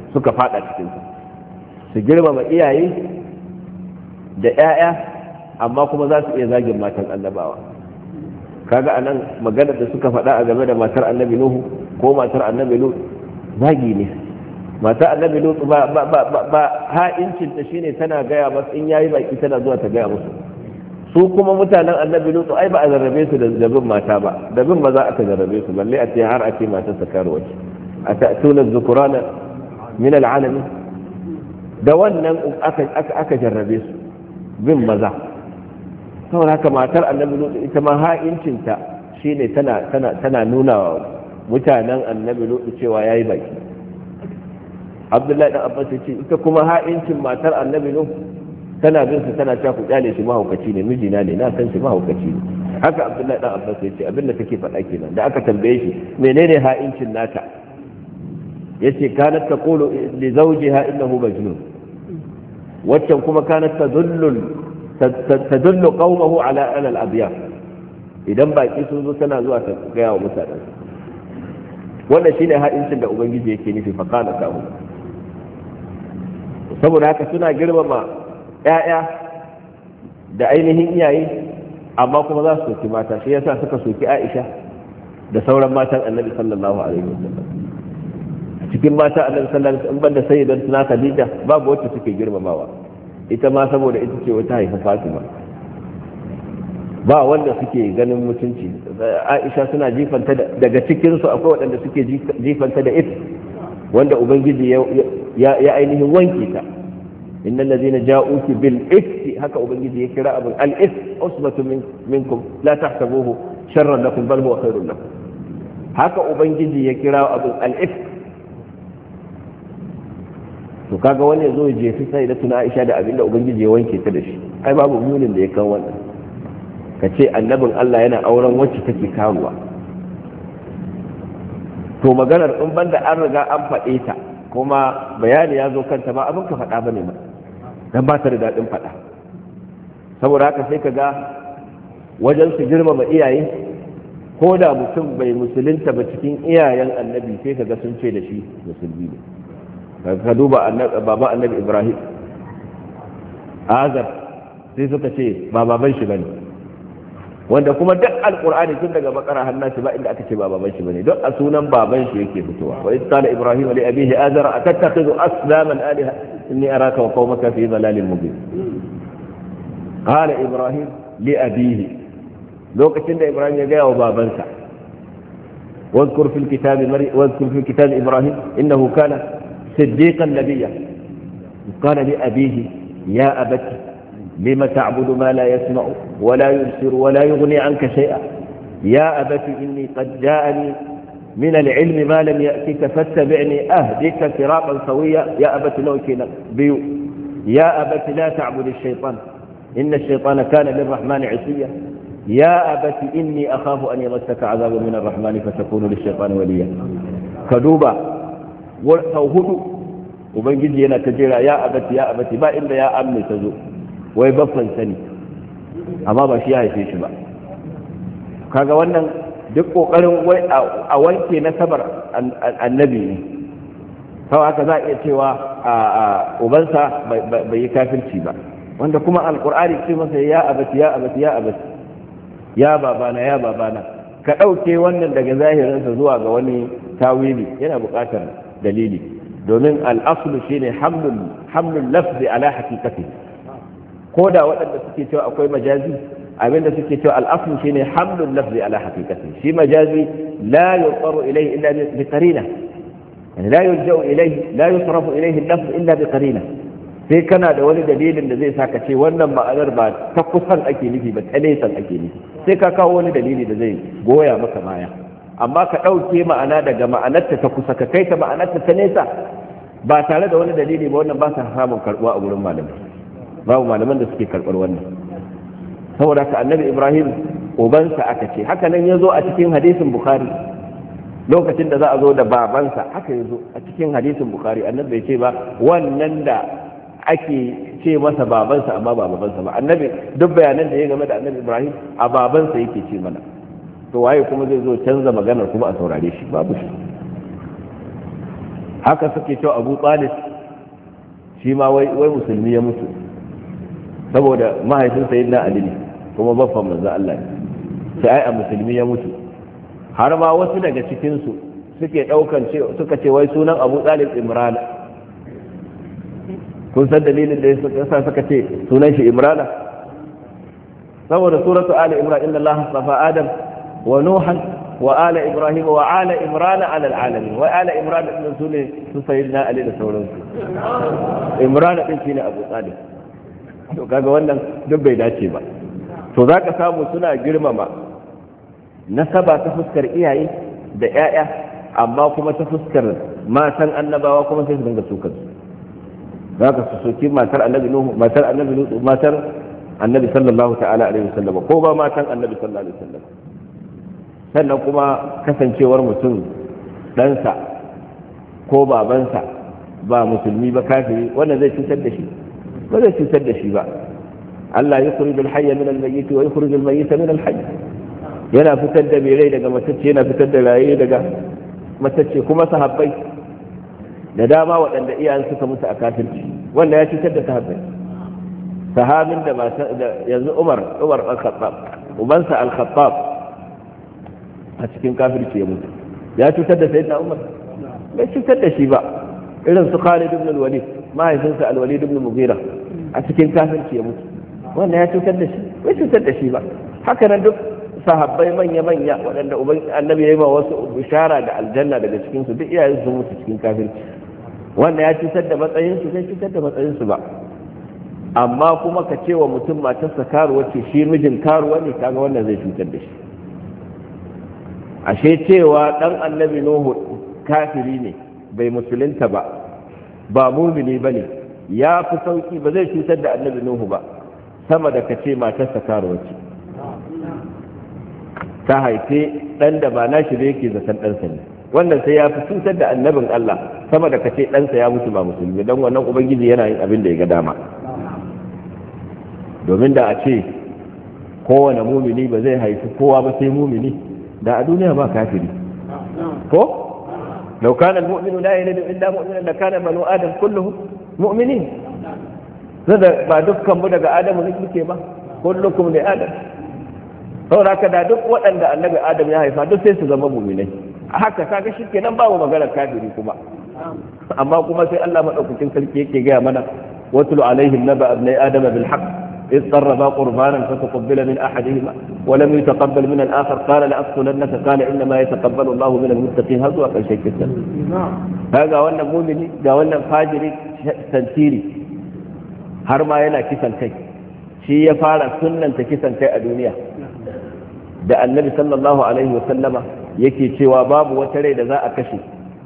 Speaker 1: su girmama iyaye da 'ya'ya, amma kuma za su iya zagin matan annabawa. Kaga anan maganar da suka faɗa a game da matar annabi Nuhu ko matar annabi Lut zagi ne. Matar annabi Lut ba ha'incin ta shine tana gaya masu in yayi baki tana zuwa ta gaya musu. Su kuma mutanen annabi Lut ai ba a zarrabe su da bin mata ba, da bin maza aka zarrabe su, balle a ce har a ce matar sa karuwa ce. Atatuna dhukurana min al'alamin, da wannan aka jarrabe su bin maza. Saboda haka matar annabi Lut ita ma ha'incinta shine tana nuna wa mutanen annabi Lut cewa yayi baki. Abdullahi dan Abbas ya ce ita kuma ha'incin matar annabi Lut tana bin su tana cewa ku kyale shi mahaukaci ne, mijina ne, na san shi mahaukaci ne. Haka Abdullahi dan Abbas ya ce abinda take faɗa kenan. Da aka tambaye shi menene ha'incin nata, yace kanat taqulu li zawjiha innahu majnun, waccan kuma kanat tadullu qaumahu ala al-abyad, idan baki sun zo tana zuwa ta gaya wa mutanen. Wannan shine ha'incin da ubangiji yake nufi fa kana kawo. Saboda haka suna girmama 'ya'ya da ainihin iyaye, amma kuma za su soki mata. Shi yasa suka soki Aisha da sauran matan Annabi sallallahu alaihi wasallam. Cikin mata Annabi sallallahu alaihi wasallam banda sayyidatuna Khadija babu wacce suke girmamawa, ita ma saboda ita ce wata haifa Fatima, ba wanda suke ganin mutunci. Aisha suna jifanta daga cikinsu akwai waɗanda suke jifanta da if, wanda ubangiji ya ainihin wanke ta. innal ladina ja'uki bil ifki, haka ubangiji ya kira abin al if, usbatun minkum la tahsabuhu sharran lakum bal huwa khairun lakum. Haka ubangiji ya kira abin al if, kaga wani yazo ya jefi sai da tuna Aisha da abinda ubangiji ya wanke ta da shi ai babu munin da ya kan wannan kace annabin Allah yana auren wacce take karuwa to maganar in banda an riga an faɗe ta kuma bayani ya zo kanta ba abin ka faɗa bane ba dan ba ta da daɗin faɗa saboda haka sai ka ga wajen su girmama iyaye ko da mutum bai musulunta ba cikin iyayen annabi sai ka ga sun ce da shi musulmi ne ka duba baba annabi Ibrahim Azar sai suka ce ba baban shi bane wanda kuma duk alqur'ani tun daga bakara hannasi ba inda aka ce ba baban shi bane don a sunan baban shi yake fitowa wa idh qala ibrahim li abihi azara atattakhidhu aslaman alaha inni araka wa qaumaka fi dhalalin mubin qala ibrahim li abihi lokacin da ibrahim ya gaya wa babansa واذكر في الكتاب إبراهيم إنه كان صديقا نبيا قال لأبيه يا أبت لم تعبد ما لا يسمع ولا يبصر ولا يغني عنك شيئا يا أبت إني قد جاءني من العلم ما لم يأتك فاتبعني أهدك صراطا سويا يا أبت نوكنا بيو يا أبت لا تعبد الشيطان إن الشيطان كان للرحمن عصيا يا أبت إني أخاف أن يمسك عذاب من الرحمن فتكون للشيطان وليا كدوبا وهدو وبنجي أنا تجيرا يا أبت ما إلا يا أمي تزو wai baffan sani amma ba shi ya haife shi ba kaga wannan duk kokarin wai a wanke nasabar annabi ne kawai haka za a iya cewa ubansa bai yi kafirci ba wanda kuma alkur'ani ce masa ya abati ya abati ya abati ya babana ka ɗauke wannan daga zahirinsa zuwa ga wani tawili yana buƙatar dalili domin al'aslu shine hamlul lafzi ala haqiqati ko da waɗanda suke cewa akwai majazi abinda suke cewa al'aslu shine hamlul lafzi ala haqiqati shi majazi la yuqaru ilayhi illa bi qarina yani la yurja'u ilayhi la yusrafu ilayhi al-lafz illa bi qarina sai kana da wani dalilin da zai saka ce wannan ma'anar ba ta kusan ake nufi ba ta nesan ake nufi sai ka kawo wani dalili da zai goya maka baya amma ka ɗauke ma'ana daga ma'anarta ta kusa ka kai ta ma'anarta ta nesa ba tare da wani dalili ba wannan ba sa samun karɓuwa a gurin malamai babu malaman da suke karɓar wannan saboda ka annabi ibrahim ubansa aka ce haka nan ya zo a cikin hadisin bukhari lokacin da za a zo da babansa haka ya zo a cikin hadisin bukhari annabi bai ce ba wannan da ake ce masa babansa amma ba babansa ba annabi duk bayanan da ya game da annabi ibrahim a babansa yake ce mana to waye kuma zai zo canza maganar kuma a saurare shi babu shi haka suke cewa abu talib shi ma wai musulmi ya mutu saboda mahaifin sayyidina ali ne kuma baffan manzo Allah ne sai ai a musulmi ya mutu har ma wasu daga cikin su suke daukan suka ce wai sunan abu talib imrana kun san dalilin da yasa suka ce sunan shi imrana saboda suratu ali imran inna allaha astafa adam wa nuhan wa ala ibrahim wa ala imrana ala alalamin wa ala imrana din sune su sayyidina ali da sauransu imrana din shine abu talib to kaga wannan duk bai dace ba to zaka samu suna girmama nasaba ta fuskar iyaye da ƴaƴa amma kuma ta fuskar matan annabawa kuma sai su dinga sukar su zaka su soki matar annabi nuhu matar annabi lutu matar annabi sallallahu ta'ala alaihi wasallam ko ba matan annabi sallallahu alaihi wasallam sannan kuma kasancewar mutum ɗansa ko babansa ba musulmi ba kafiri wannan zai cutar da shi ba zai cutar da shi ba Allah ya kuri bil hayya min al mayyit wa yukhrij al mayyit min al hayy yana fitar da mai rai daga matacce yana fitar da raye daga matacce kuma sahabbai da dama waɗanda iyayen suka mutu a kafirci wanda ya cutar da sahabbai sahabin da yanzu Umar al-Khattab ubansa al-Khattab a cikin kafirci ya mutu ya cutar da sayyidina Umar bai cutar da shi ba irin su Khalid ibn al-Walid mahaifinsa al-Walid ibn Mughira a cikin kafirci ya mutu wannan ya cutar da shi bai cutar da shi ba haka nan duk sahabbai manya waɗanda annabi ya yi ma wasu bishara da aljanna daga cikin su duk iyayen su mutu cikin kafirci wannan ya cutar da matsayin su bai cutar da matsayin su ba amma kuma ka ce wa mutum matarsa karuwa ce shi mijin karuwa ne kaga wannan zai cutar da shi ashe cewa dan annabi nuhu kafiri ne bai musulunta ba ba mumini bane ya fi sauki, ba zai cutar da annabi nuhu ba sama da kace matarsa karuwa ce ta haife dan da ba nashi da yake zaton ɗansa ne. wannan sai ya fi cutar da annabin Allah sama da kace ɗansa ya mutu ba musulmi, don wannan ubangiji yana yin abin da ya ga dama. domin da a ce kowane mumini ba zai haifi kowa ba sai mumini, da a duniya ba kafiri ko لو كان المؤمن لا يلد إلا مؤمنا لكان بنو آدم كلهم مؤمنين. هذا ba dukkan mu daga Adamu ne muke ba, kullukum li Adam. saboda haka da duk waɗanda annabi Adam ya haifa duk sai su zama mu'minai. haka kaga shikenan babu magana kafiri kuma. amma kuma sai Allah madaukakin sarki yake ga mana watlu alaihim naba abnai adama bil haqq إذ قربا قربانا فتقبل من أحدهما ولم يتقبل من الآخر قال لأقتلنك قال إنما يتقبل الله من المتقين. هذا هو شيء كثير. هذا وانا مؤمني ده وانا فاجري تنسيري har ma yana kisan kai, shi ya fara sunnanta kisan kai a duniya da annabi sallallahu alaihi wasallama yake cewa babu wata rai da za a kashe,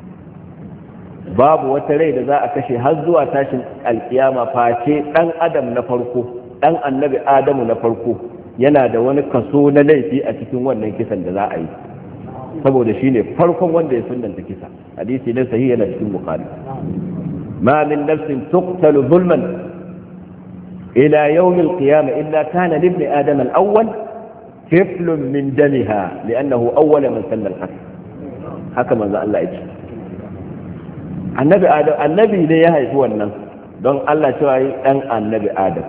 Speaker 1: babu wata rai da za a kashe har zuwa tashin alkiyama face dan adam na farko, dan annabi adamu na farko yana da wani kaso na laifi a cikin wannan kisan da za a yi, saboda shi ne farkon wanda ya sunnanta kisa. hadisi ne sahihi yana cikin bukhari. ma min nafsin tuqtalu zulman ila yawm al-qiyamah illa kana li ibn adam al-awwal kiflun min damiha li'annahu awwal man sanna al-qatl. haka manzo Allah ya ce annabi ne ya haifi wannan, don Allah cewa yi dan annabi adam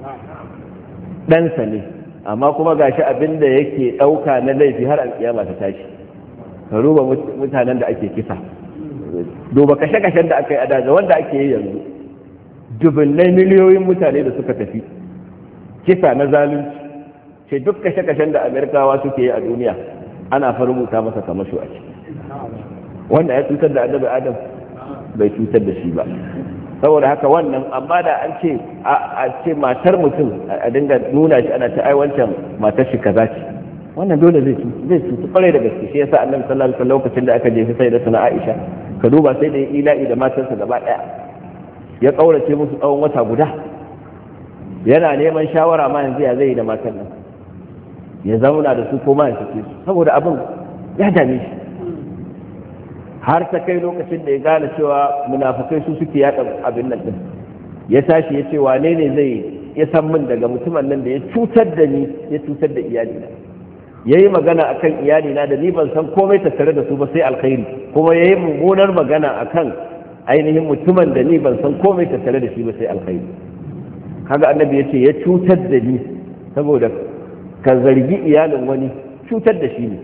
Speaker 1: ɗansa ne, amma kuma gashi abin da yake ɗauka na laifi har alƙiyama ta tashi. ka duba mutanen da ake kisa, duba kashe-kashen da aka yi a daga wanda ake yi yanzu, dubunnai miliyoyin mutane da suka tafi kisa na zalunci, ce duk kashe-kashen da amerikawa suke yi a duniya ana farmuta masa kamasho a ciki. wanda ya cutar da annabi adam bai cutar da shi ba. saboda haka wannan, amma da an ce a ce matar mutum a dinga nuna shi ana ta ai wancan matar shi kaza ce, wannan dole zai cutu kwarai da gaske. shi yasa annabi sallallahu alaihi wasallam lokacin da aka jefi sai da suna Aisha, ka duba sai da ila'i da matarsa gaba daya, ya kaurace musu tsawon wata guda, yana neman shawara ma yanzu ya zai da matar nan, ya zauna da su ko ma ya sake su, saboda abin ya dame shi. har ta kai lokacin da ya gane cewa munafukai su suke yaɗa abin nan din, ya tashi ya ce wane ne zai ya san min daga mutumin nan da ya cutar da ni, ya cutar da iyalina, ya yi magana akan iyalina da ni ban san komai tattare da su ba sai alkhairi, kuma ya yi mummunar magana akan ainihin mutumin da ni ban san komai tattare da shi ba sai alkhairi. kaga annabi ya ce ya cutar da ni, saboda ka zargi iyalin wani cutar da shi ne.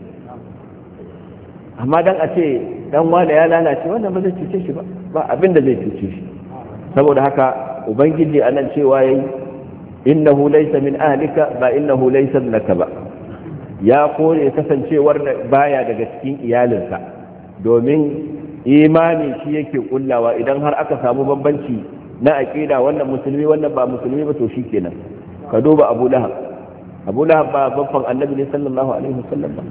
Speaker 1: amma dan a ce dan wanda ya lalace, wannan ba zai cuce shi ba abin da zai cuce shi. saboda haka ubangiji anan cewa yayi innahu laysa min ahlika ba innahu laysa laka ba, ya kore kasancewar baya daga cikin iyalinka, domin imani shi yake kullawa. idan har aka samu bambanci na aqida, wannan musulmi wannan ba musulmi ba, to shikenan. ka duba Abu Lahab ba babban annabi ne sallallahu alaihi wasallam ba,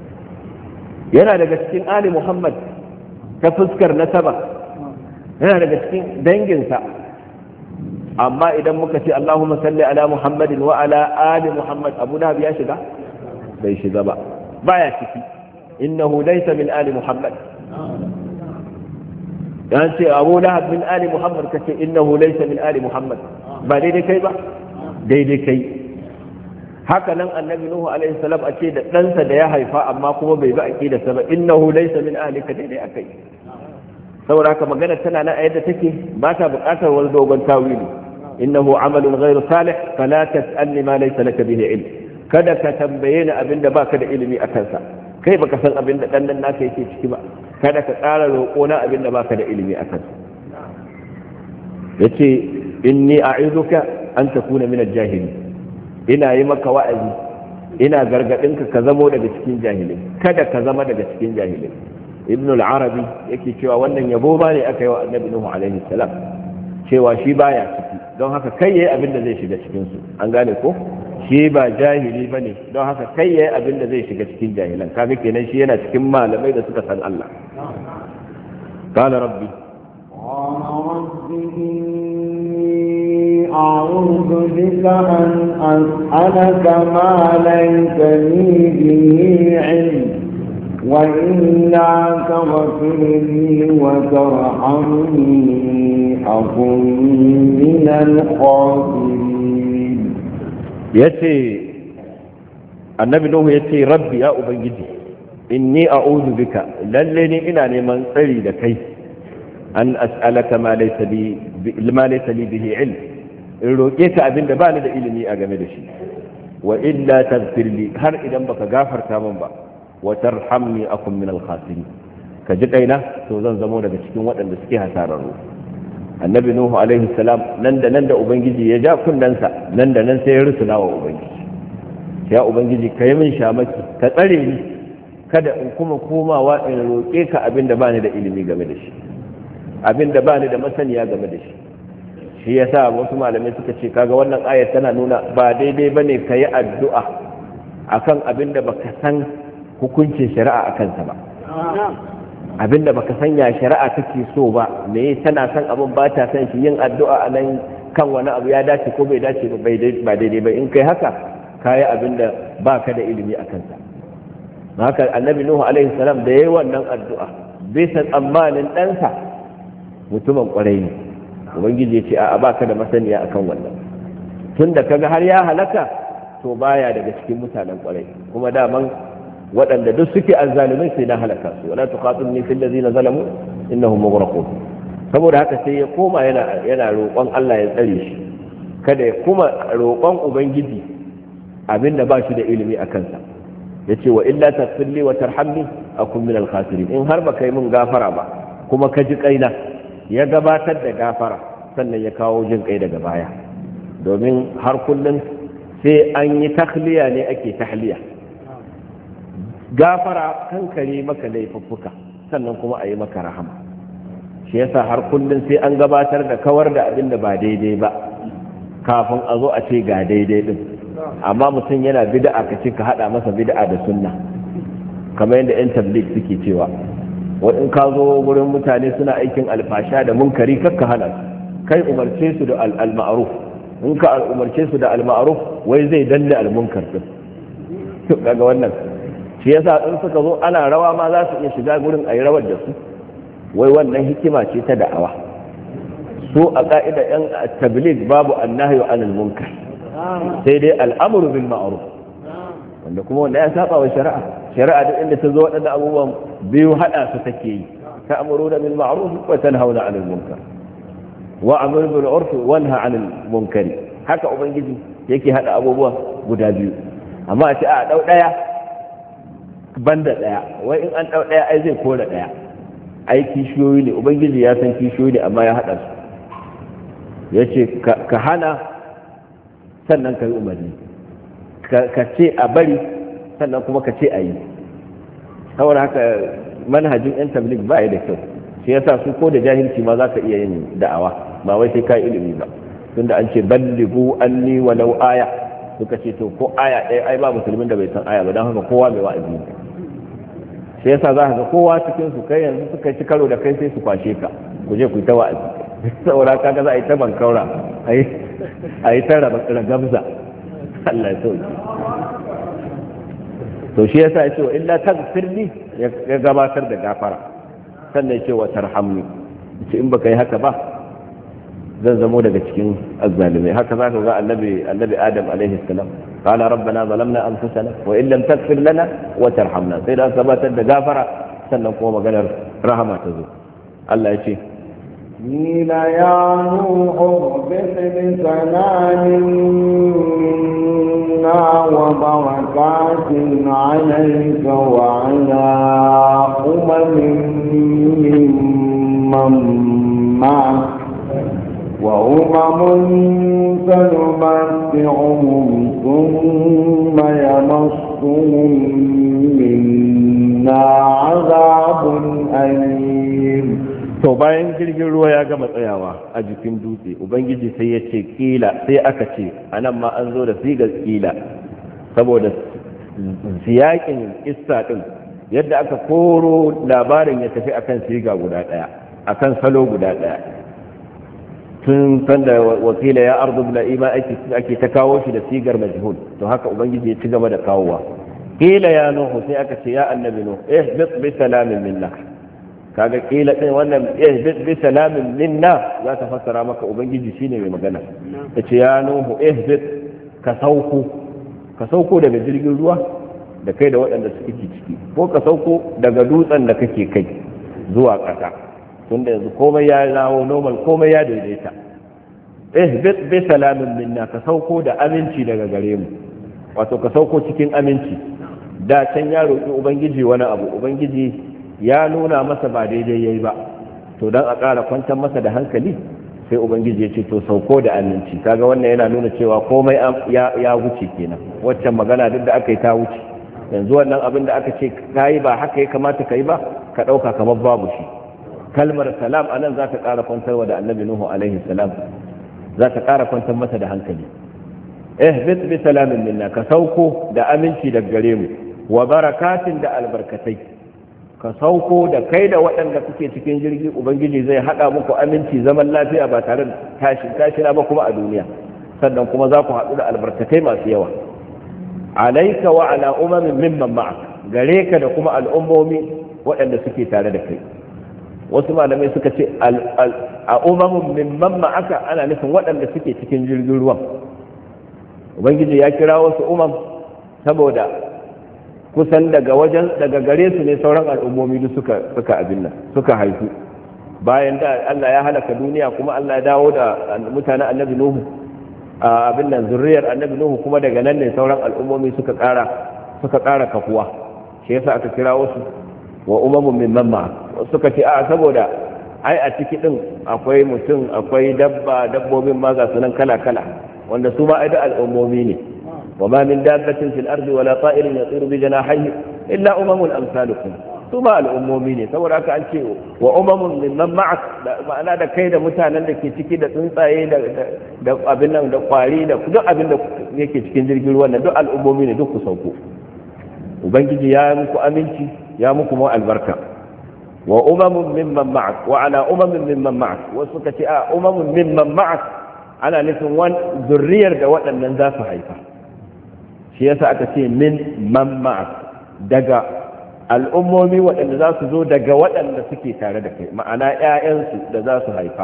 Speaker 1: yana daga cikin ali Muhammad ta fuskar nasaba, yana daga cikin danginsa, amma idan muka ce Allahumma salli ala Muhammadin wa ala ali Muhammad, Abu Lahab ya shiga? bai shiga ba, baya ciki. innahu laysa min ali Muhammad. dan ce Abu Lahab min ali Muhammad, kace innahu laysa min ali Muhammad, ba daidai kai ba? daidai kai. haka nan annabi Nuhu alaihi salam a ce da ɗansa da ya haifa amma kuma bai bi aqidarsa ba, innahu laysa min ahlika, daidai akai. saboda haka magana tana nan a yadda take, ba ta buƙatar wani dogon tawili. innahu amalun ghairu salih fala tas'alni ma laysa laka bihi ilm. kada ka tambaye ni abinda baka da ilimi a kansa, kai baka san abinda dan nan naka yake ciki ba, kada ka ƙara roƙo na abinda baka da ilimi a kansa. yace inni a'iduka an takuna min al-jahilin, ina yi maka wa'azi, ina gargadinka ka zamo daga cikin jahilai, kada ka zama daga cikin jahilai. ibn al-arabi yake cewa wannan yabo ba ne aka yi wa annabi Nuhu alaihi salam, cewa shi baya ciki, don haka kai yayi abin da zai shiga cikin su. an gane ko? shi ba jahili bane, don haka kai yayi abin da zai shiga cikin jahilan. kaga kenan shi yana cikin malamai da suka san Allah. qala rabbi
Speaker 2: قال رب إني أعوذ بك أن أسألك ما ليس لي به علم وإلا تغفر لي وترحمني أكن من الخاسرين.
Speaker 1: يتي النبي نوح يتي ربي يا أبنجدي إني أعوذ بك للني إنا لمن صري لكي أن أسألك ما ليس لي به علم in roƙe ka abin da ba ni da ilimi a game da shi wa illa taghfir li har idan baka gafarta min ba wa tarhamni akun min al-khasirin ka ji kaina to zan zamo daga cikin waɗanda suke hasararru. Annabi Nuhu alaihi salam nan da ubangiji ya ja kunnansa nan da nan sai ya rusuna wa ubangiji, ya ubangiji ka yi min shamaki ka tsare ni kada in kuma komawa in roƙe ka abin da ba ni da ilimi game da shi, abin da ba ni da masaniya game da shi. Shi ya sa wasu malamai suka ce kaga wannan ayat tana nuna ba daidai ba ne ka yi addu'a a kan abin da baka san hukuncin shari'a a kansa ba, abin da baka san ya shari'a take so ba, me tana son abin ba ta san shi, yin addu'a a nan kan wani abu ya dace ko bai dace ba daidai ba. In kai haka ka yi abin da ba ka da ilimi a kansa. Haka annabi Nuhu alaihi salam da ya yi wannan addu'a bisa tsammanin ɗansa mutumin ƙwarai ne, ubangiji ya ce a baka da masaniya akan wannan, tun da kaga har ya halaka to baya daga cikin mutanen kwarai, kuma daman waɗanda duk suke azzalumai sai na halaka su, wala tuqatilni fil ladina zalamu innahum mughraqun. Saboda haka sai ya koma yana roƙon Allah ya tsare shi, kada ya kuma roƙon ubangiji abinda ba shi da ilimi a kansa. Yace wa illa taghfirli wa tarhamni akun min al-khasirin. In har baka yi min gafara ba kuma ka ji kaina, ya gabatar da gafara sannan ya kawo jin kai daga baya, domin har kullum sai an yi tahliya ne ake tahliya. Gafara kankare maka laifuffuka sannan kuma a yi maka rahama. Shi yasa har kullum sai an gabatar da kawar da abin da ba daidai ba kafin a zo a ce ga daidai din. Amma mutum yana bid'a ka ce ka hada masa bid'a da sunna, kamar yadda 'yan tabligh suke cewa in ka zo wurin mutane suna aikin alfasha da munkari kakka hana su, kai umarce su da al-ma'ruf. In ka umarce su da al-ma'ruf wai zai danne al-munkar din. To kaga wannan shi yasa in suka zo ana rawa ma za su iya shiga gurin ayi rawar da su, wai wannan hikima ce ta da'awa. su a ka'ida yan tabligh babu annahyu anil munkar, sai dai al'amru bil ma'ruf, wanda kuma wanda ya saba wa shari'a duk inda ta zo waɗannan abubuwan biyu hada su take yi, ta'muruna bil ma'ruf wa tanhauna 'anil munkar wa amru bil 'urf wa nha 'anil munkar. Haka ubangiji yake hada abubuwa guda biyu, amma a ce a dau daya banda daya, wai in an dau daya ai zai kore daya, ai kishiyoyi ne, ubangiji ya san kishiyoyi ne amma ya hada su, yace ka hana sannan ka yi umarni, ka ce a bari sannan kuma ka ce a yi. saboda haka manhajin yan tabligh ba ya da kyau, shi yasa su ko da jahilci ma za ka iya yin da'awa, ba wai sai ka yi ilimi ba, tunda an ce ballighu anni walau aya, suka ce to ko aya ɗaya ai ba musulmin da bai san aya ba, don haka kowa mai wa'azi ne. shi yasa za ka ga kowa cikin su kai yanzu suka ci karo da kai sai su kwashe ka, ku je ku yi ta wa'azi. saboda kaga za a yi ta bankaura, a yi ta ragamza. Allah ya sauki. to shi yasa ya ce wa illa taghfirli, ya gabatar da gafara, sannan ya ce wa tarhamni, ce in baka yi haka ba zan zamo daga cikin azzalimai. haka za ka ga annabi Adam alaihi salam, qala rabbana zalamna anfusana wa in lam taghfir lana wa tarhamna, sai da gabatar da gafara sannan kuma maganar rahama ta zo. Allah ya ce
Speaker 2: قيل يا نوح اهبط بسلام منا وبركات عليك وعلى ممن معك وأمم سنمتعهم ثم يمصهم منا عذاب أليم.
Speaker 1: to bayan jirgin ruwa ya gama tsayawa a jikin dutse, ubangiji sai ya ce kila, sai aka ce anan ma an zo da sigar kila saboda siyakin kissa din, yadda aka koro labarin ya tafi akan siga guda daya, akan salo guda daya tun sanda wakila ya ardu bla'i ma ake ta kawo shi da sigar majhul to haka ubangiji ya ci gaba da kawowa qila ya nuhu sai aka ce ya annabi nuhu ihbit bi salamin minna kaga qila din wannan ihbit bi salamin minna za ta fassara maka ubangiji shine mai magana yace ya nuhu ihbit ka sauko daga jirgin ruwa da kai da waɗanda suke ciki ko ka sauko daga dutsen da kake kai zuwa ƙasa tunda yanzu komai ya dawo normal komai ya daidaita ihbit bi salamin minna ka sauko da aminci daga gare mu wato ka sauko cikin aminci da can ya roki ubangiji wani abu ubangiji ya nuna masa ba daidai yayi ba to dan a ƙara kwantar masa da hankali sai ubangiji ya ce to sauko da aminci kaga wannan yana nuna cewa komai ya wuce kenan waccan magana duk da aka yi ta wuce yanzu wannan abin da aka ce kayi ba haka ya kamata kai ba ka ɗauka kamar babu shi kalmar salam anan za ta ƙara kwantarwa da annabi nuhu alaihi salam za ta ƙara kwantar masa da hankali ihbit bi salamin minna ka sauko da aminci daga gare mu wa barakatin da albarkatai ka sauko da kai da waɗanda kuke cikin jirgi ubangiji zai haɗa muku aminci zaman lafiya ba tare da tashi ba kuma a duniya sannan kuma za ku haɗu da albarkatai masu yawa alaika wa ala umamin mimman ma'ak gare ka da kuma al'ummomi waɗanda suke tare da kai wasu malamai suka ce a umamin mimman ma'aka ana nufin waɗanda suke cikin jirgin ruwan ubangiji ya kira wasu umam saboda kusan daga gare su ne sauran al'ummomi duk suka abin nan suka haifu bayan da Allah ya halaka duniya kuma Allah ya dawo da mutanen annabi nuhu abin nan zurriyar annabi nuhu kuma daga nan ne sauran al'ummomi suka ƙara kafuwa shi yasa aka kira wasu wa umamun min mamma suka ce a saboda ai a ciki din akwai mutum akwai dabbobin ma ga sunan kala wanda su ma ai da al'ummomi ne wa ma min dabbatin fil ardi wala ta'irin yatiru bi janahihi illa umamun amsalukum su ma al'ummomi ne saboda haka an ce wa umamun min ma'ak ma'ana da kai da mutanen da ke ciki da tsuntsaye da abin nan da kwari da duk abin da yake cikin jirgin ruwan nan duk al'ummomi ne duk ku sauko ubangiji ya muku aminci ya muku mu albarka wa umamun mimman ma'ak wa ala umamin mimman ma'ak wasu ka ce a umamun mimman ma'ak ana nufin zurriyar da waɗannan za su haifa shi yasa aka ce min man ma'ak daga al'ummomi waɗanda za su zo daga waɗanda suke tare da kai ma'ana 'ya'yansu da za su haifa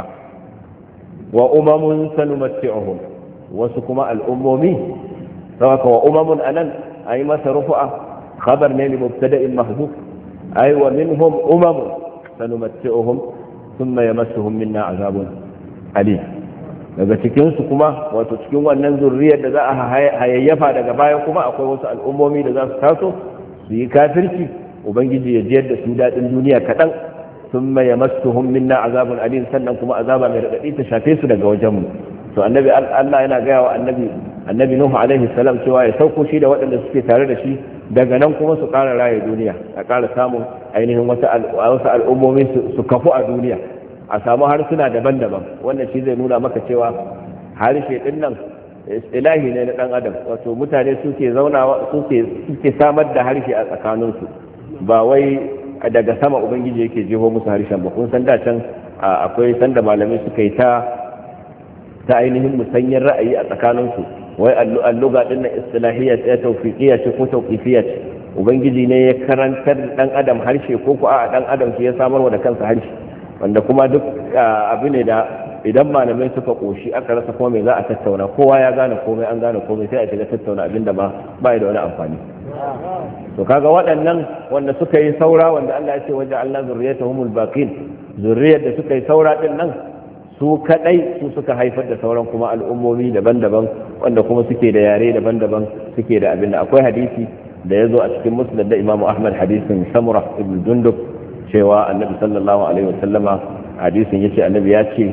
Speaker 1: wa umamun sanumatti'uhum wasu kuma al'ummomi sawaka wa umamun anan ayi masa rufu'a khabar ne li mubtada'in mahdhuf ay wa minhum umamun sanumatti'uhum thumma yamassuhum minna 'azabun alim daga cikin su kuma wato cikin wannan zurriyar da za a hayayyafa daga baya kuma akwai wasu al'ummomi da za su taso su yi kafirci ubangiji ya jiyar da su daɗin duniya kaɗan sun mai yamassuhum minna azabun alim sannan kuma azaba mai raɗaɗi ta shafe su daga wajenmu to annabi Allah yana gaya wa annabi Nuhu alaihi salam cewa ya sauko shi da waɗanda suke tare da shi daga nan kuma su ƙara raye duniya a ƙara samun ainihin wasu al'ummomi su kafu a duniya a samu harsuna daban-daban wannan shi zai nuna maka cewa harshe ɗin nan ilahi ne na ɗan adam wato mutane suke zaunawa suke samar da harshe a tsakaninsu ba wai daga sama ubangiji yake jeho musu harshen ba kun san da can akwai sanda malamai suka yi ta ainihin musanyar ra'ayi a tsakaninsu wai alluga din na istilahiyya ta tawfiqiyya ce ko tawqifiyya ce ubangiji ne ya karantar dan adam harshe ko ko a dan adam shi ya samar wa da kansa harshe wanda kuma duk abu ne da idan malamai suka koshi aka rasa kuma me za a tattauna kowa ya gane komai an gane komai sai a shiga tattauna abinda ba da wani amfani to kaga waɗannan wanda suka yi saura wanda Allah ya ce waje Allah zurriyatuhumul baqin zurriyar da suka yi saura din nan su kadai su suka haifar da sauran kuma al'ummomi daban-daban wanda kuma suke da yare daban-daban suke da abin da akwai hadisi da ya zo a cikin musnad da Imam Ahmad hadisin Samura ibn Jundub cewa Annabi sallallahu alaihi wasallama hadisin yace Annabi ya ce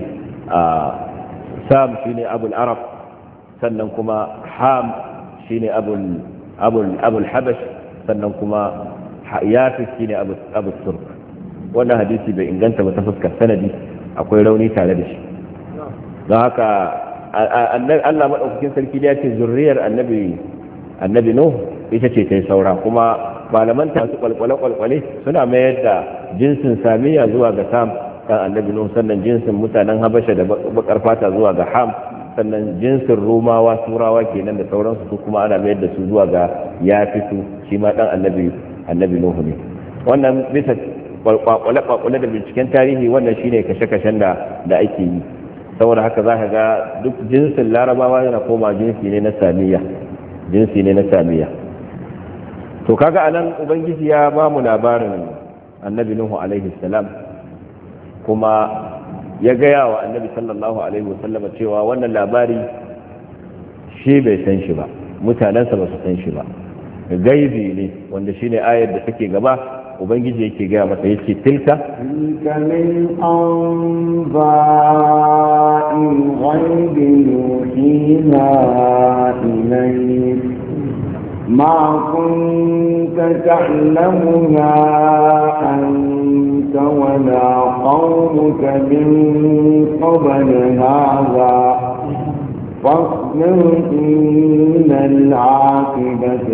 Speaker 1: Sam shine Abul Arab sannan kuma Ham shine Abul Habash sannan kuma Yafis shine Abu Turk wannan hadisi bai inganta ba ta fuskar sanadi akwai rauni tare da shi don haka Allah maɗaukakin sarki ya ce zurriyar annabi Nuh ita ce ta yi saura kuma malaman ta su kwalkwale suna mayar da jinsin samiya zuwa ga sam dan annabi nuhu, sannan jinsin mutanen habasha da bakar fata zuwa ga ham, sannan jinsin romawa turawa kenan da sauransu su kuma ana mayar da su zuwa ga yafisu, shi ma dan annabi nuhu ne. wannan bisa kwakwale da binciken tarihi wannan shine kashe-kashen da ake yi. saboda haka za ka ga duk jinsin larabawa yana koma jinsi ne na samiya. to kaga anan ubangiji ya ba mu labarin annabi nuhu alaihi salam, kuma ya gaya wa annabi sallallahu alaihi wasallama cewa wannan labari shi bai san shi ba, mutanensa ba su san shi ba, gaibi ne, wanda shine ayar da take gaba ubangiji yake gaya masa yace tilka
Speaker 2: min anba'il ghaibi yuhiha ilayk ma kunta ta'lamuha anta wa la qawmuka min qabl hadha فاصبر إن العاقبة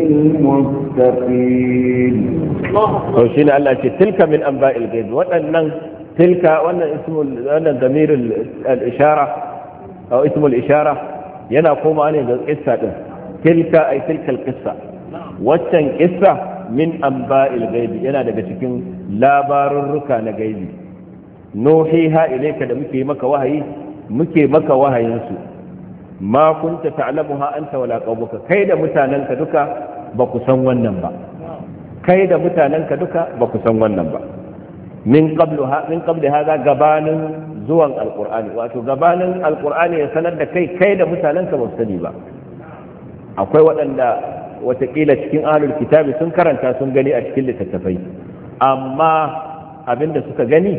Speaker 2: للمتقين.
Speaker 1: وشين الله تلك من أنباء الغيب، وأن تلك وأن ضمير الإشارة أو اسم الإشارة ينقوم عن القصة تلك أي تلك القصة، وتن قصة من أنباء الغيب ينا daga cikin labarurruka na gaibi nuhiha ilayka da muke maka wahayinsu ma kunta ta'lamuha anta wala qaumuka, kai da mutananka duka ba ku san wannan ba, min qabli hada gabanin zuwan alqur'ani, wato gabanin alqur'ani ya sanar da kai da mutananka ba su sani ba. akwai waɗanda watakila cikin ahlul kitabi sun karanta sun gani a cikin littattafai, amma abin da suka gani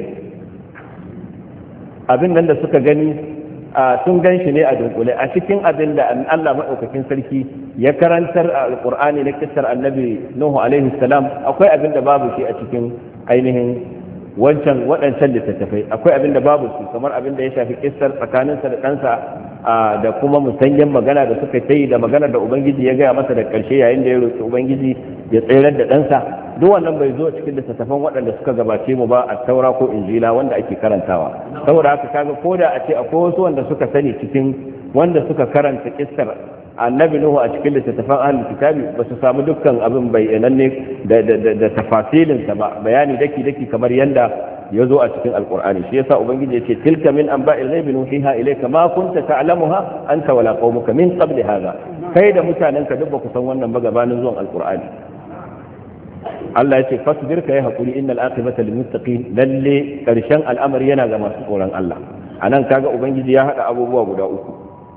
Speaker 1: sun gan shi ne a dunkule a cikin abin da Allah maɗaukakin sarki ya karantar a alƙur'ani na kissar annabi Nuhu alaihi salam. akwai abin da babu shi a cikin ainihin waɗancan littattafai, akwai abin da babu su, kamar abin da ya shafi kissar tsakaninsa da ɗansa da kuma musanyen magana da suka yi da magana da ubangiji ya gaya masa da ƙarshe yayin da ya roƙi ubangiji ya tsayar da ɗansa. duk wannan bai zo cikin littattafan waɗanda suka gabace mu ba a taura ko injila wanda ake karantawa. saboda haka kaga ko da a ce akwai wasu wanda suka sani cikin wanda suka karanta kissar annabi nuhu a cikin littattafan ahlul kitabi ba su samu dukkan abin bayyananne da tafasilinsa ba, bayani daki kamar yanda ya zo a cikin alqur'ani. shi yasa ubangiji yace tilka min anba'il ghaibi nuhiha ilayka ma kunta ta'lamuha anta wala qaumuka min qabli hadha, kai da mutanenka duk ba ku san wannan ba gabanin zuwan alqur'ani. Allah ya ce fasbir ka yi haƙuri innal aqibata lil muttaqin, lalle ƙarshen al'amari yana ga masu tsoron Allah. anan kaga ubangiji ya hada abubuwa guda uku,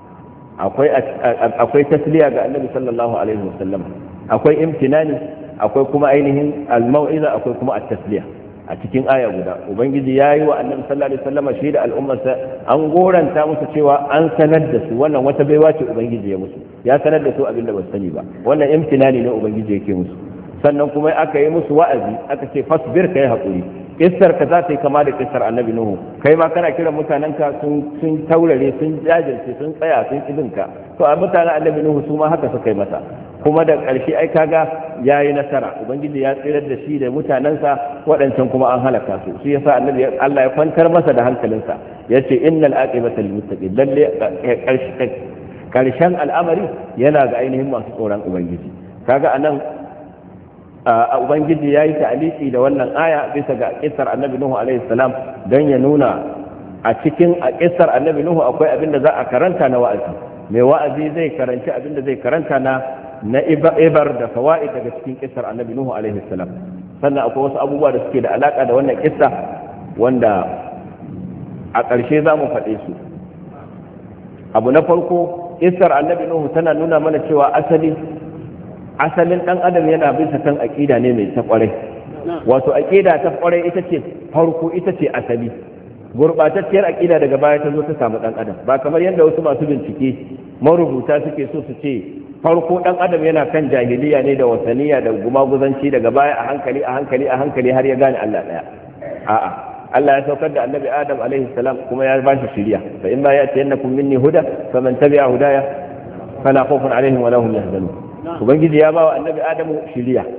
Speaker 1: akwai tasliya ga annabi sallallahu alaihi wasallam, akwai imtinani, akwai kuma ainihin al-mau'iza, akwai kuma at-tasliya a cikin aya guda. ubangiji yayi wa annabi sallallahu alaihi wasallam shi da al'ummarsa an goranta musu cewa an sanar da su, wannan wata baiwa ce ubangiji ya musu, ya sanar da su abinda ba su sani ba, wannan imtinani ne ubangiji yake musu. sannan kuma aka yi musu wa'azi aka ce fasbir ka yi haƙuri. kissar ka za ta yi kama da kissar annabi nuhu, kai ma kana kiran mutanenka sun taurare, sun jajirce, sun tsaya, sun ibinka. to a mutanen annabi nuhu su ma haka suka yi masa, kuma da ƙarshe ai kaga yayi nasara, ubangiji ya tsirar da shi da mutanensa, waɗancan kuma an halaka su. shi yasa annabi Allah ya kwantar masa da hankalinsa, yace innal aqibata lil muttaqin, lalle ƙarshen al'amari yana ga ainihin masu tsoron ubangiji. kaga anan ubangiji ya yi ta'aliki da wannan aya bisa ga kissar annabi nuhu alaihi salam don ya nuna a cikin kissar annabi nuhu akwai abin da za a karanta na wa'azi. mai wa'azi zai karanci abin da zai karanta na ibar da fawaid daga cikin kissar annabi nuhu alaihi salam. sannan akwai wasu abubuwa da suke da alaka da wannan kissa wanda a ƙarshe za mu faɗe su. abu na farko, kissar annabi nuhu tana nuna mana cewa asalin dan adam yana bisa kan aqida ne mai ta kwarai, wato aqida ta kwarai ita ce farko, ita ce asali. gurbatacciyar aqida daga baya ta zo ta samu dan adam, ba kamar yadda wasu masu bincike marubuta suke so su ce farko dan adam yana kan jahiliya ne da wasaniya da gumaguzanci, daga baya a hankali har ya gane Allah daya. a'a, Allah ya saukar da annabi Adam alaihi salam kuma ya ba shi shiriya, fa in ba ya'tiyannakum minni huda faman tabi'a hudaya fala khawfun alaihim wa lahum yahzanun. ubangiji ya ba wa annabi Adamu shiriya,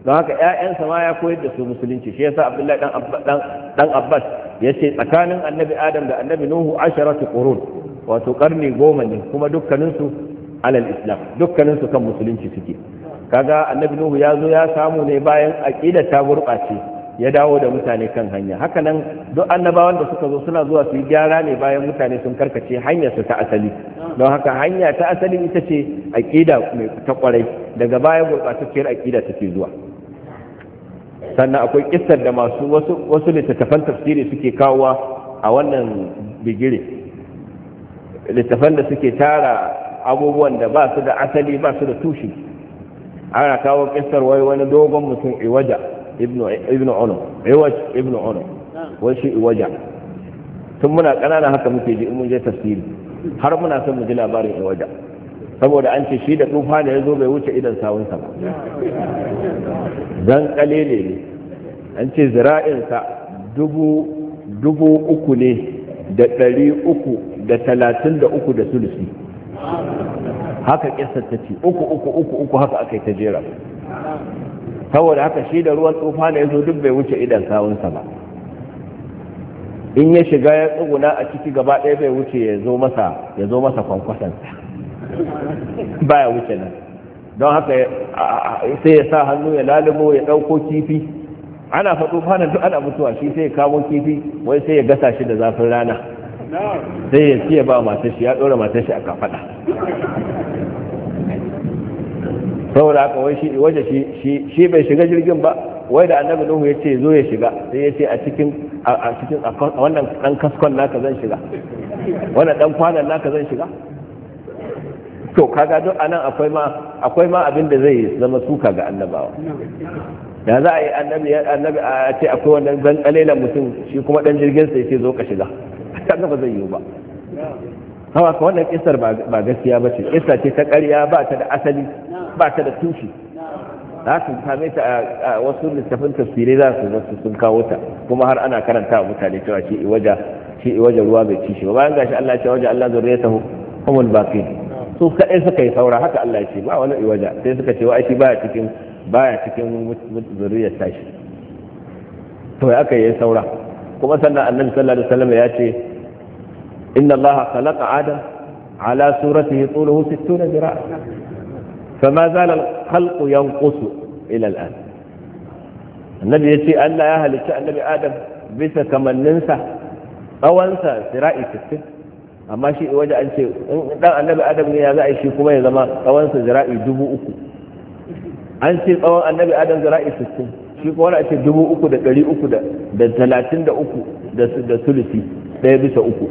Speaker 1: don haka ƴaƴansa ma ya koyar da su musulunci. shi yasa Abdullahi dan Abbas yace tsakanin annabi Adam da annabi Nuhu 10 qurun, wato karni 10 ne, kuma dukkanin su alal islam, dukkanin su kan musulunci suke. kaga annabi Nuhu ya zo ya samu ne bayan aqida ta gurbace, ya dawo da mutane kan hanya. haka nan duk annabawan da suka zo suna zuwa su yi gyara ne bayan mutane sun karkace hanyar su ta asali. don haka hanya ta asali ita ce aqida mai ta kwarai, daga baya gurbatacciyar aqida take zuwa. sannan akwai kissar da wasu littattafan tafsiri suke kawowa a wannan bigire, littattafan da suke tara abubuwan da ba su da asali, ba su da tushe. ana kawo kissar wani dogon mutum Iwaja ibn Ono, wai shi Iwaja. tun muna ƙanana haka muke ji in mun je tafsiri, har muna son mu ji labarin Iwaja, saboda an ce shi da tsufa da ya zo bai wuce idan sawunsa ba, dan kalele ne. an ce zira'insa 3,333 da sulusi. haka kissar ta ce 3,333 haka aka yi ta jera. saboda haka shi da ruwan tsufa da ya zo duk bai wuce idan sawunsa ba. in ya shiga ya tsuguna a ciki gaba ɗaya bai wuce ya zo masa kwankwasansa, baya wuce nan. don haka sai ya sa hannu ya lalubo ya ɗauko kifi. ana faɗo fanan duk ana mutuwa, shi sai ya kamo kifi, wai sai ya gasa shi da zafin rana, sai ya ciye ba matar shi, ya ɗora matar shi a kafaɗa. saboda haka wai shi bai shiga jirgin ba, wai da annabi Nuhu ya ce zo ya shiga, sai ya ce a cikin wannan ɗan kaskon naka zan shiga, wannan ɗan kwanan naka zan shiga. to kaga duk anan akwai ma abin da zai zama suka ga annabawa. da za a yi annabi a ce akwai wannan zan kalelan mutum, shi kuma dan jirgin sai ce zo ka shiga, kaga ba zai yiwu ba. hawa ka wannan kissar ba gaskiya ba ce, kissa ce ta ƙarya, ba ta da asali, ba ta da tushe. za su same ta a wasu littafin tafsirai, za su sun kawo ta, kuma har ana karanta wa mutane cewa shi iwaja ruwa bai ci shi ba. bayan gashi Allah ya ce waje Allah zurriyatahu humul baqin, su kadai suka yi saura, haka Allah ya ce ba wani iwaja. sai suka ce wa shi baya cikin zuriyar tashi, to ya aka yi saura. kuma sannan annabi sallallahu alaihi wasallam ya ce inna allaha khalaqa adam ala suratihi tuluhu 60 zira'a fama zala al-khalqu yanqusu ila al-an. annabi ya ce Allah ya halitta annabi adam bisa kamanninsa, tsawonsa zira'i 60, amma shi waje an ce in dan annabi adam ne ya za a yi shi kuma ya zama tsawonsa zira'i 3,000. an ce tsawon annabi adam zira'i 60, shi kuma wani a ce 3,333 da sulusi, ɗaya bisa uku.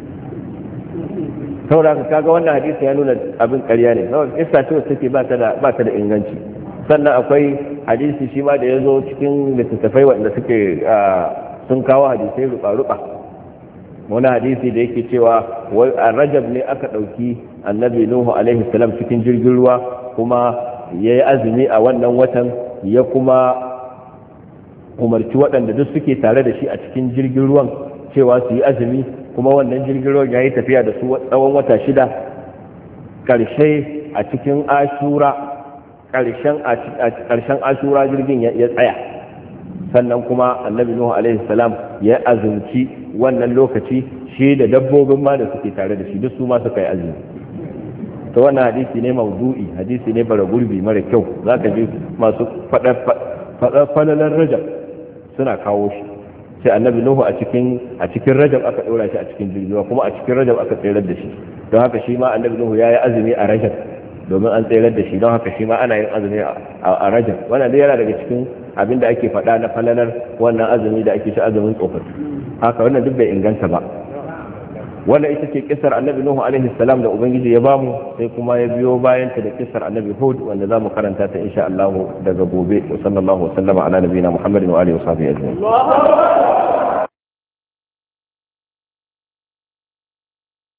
Speaker 1: saboda ka kaga wannan hadisi ya nuna abin ƙarya ne, saboda kissa ce wacce take ba ta da inganci. sannan akwai hadisi shi ma da ya zo cikin littattafai wanda suke sun kawo hadisai ruɓa-ruɓa. wani hadisi da yake cewa a Rajab ne aka ɗauki annabi Nuhu alaihi salam cikin jirgin ruwa, kuma ya yi azumi a wannan watan, ya kuma umarci waɗanda duk suke tare da shi a cikin jirgin ruwan cewa su yi azumi, kuma wannan jirgin ruwan ya yi tafiya da su tsawon wata 6. ƙarshe a cikin ashura, ƙarshen ashura jirgin ya tsaya. sannan kuma annabi Nuhu alaihi salam ya azumci wannan lokaci, shi da dabbobin ma da suke tare da shi duk su ma suka yi azumi. to wannan hadisi ne maudu'i, hadisi ne bara gurbi mara kyau. zaka ji masu faɗar falalar Rajab suna kawo shi, sai annabi Nuhu a cikin Rajab aka ɗora shi a cikin jirgiwa, kuma a cikin Rajab aka tsayar da shi. don haka shi ma annabi Nuhu ya yi azumi a Rajab domin an tsayar da shi, don haka shi ma ana yin azumi a Rajab. wannan dai yana daga cikin abin da ake faɗa na falalar wannan azumi da ake shi azumin tsofaffi. haka wannan duk bai inganta ba. wannan ita ce kissar annabi Nuhu alaihi salam da ubangiji ya bamu, sai kuma ya biyo bayan ta da kissar annabi Hud, wanda zamu karanta ta insha Allah daga gobe. sallallahu alaihi wa sallama ala nabiyina Muhammadin wa alihi wa sahbihi ajma'in.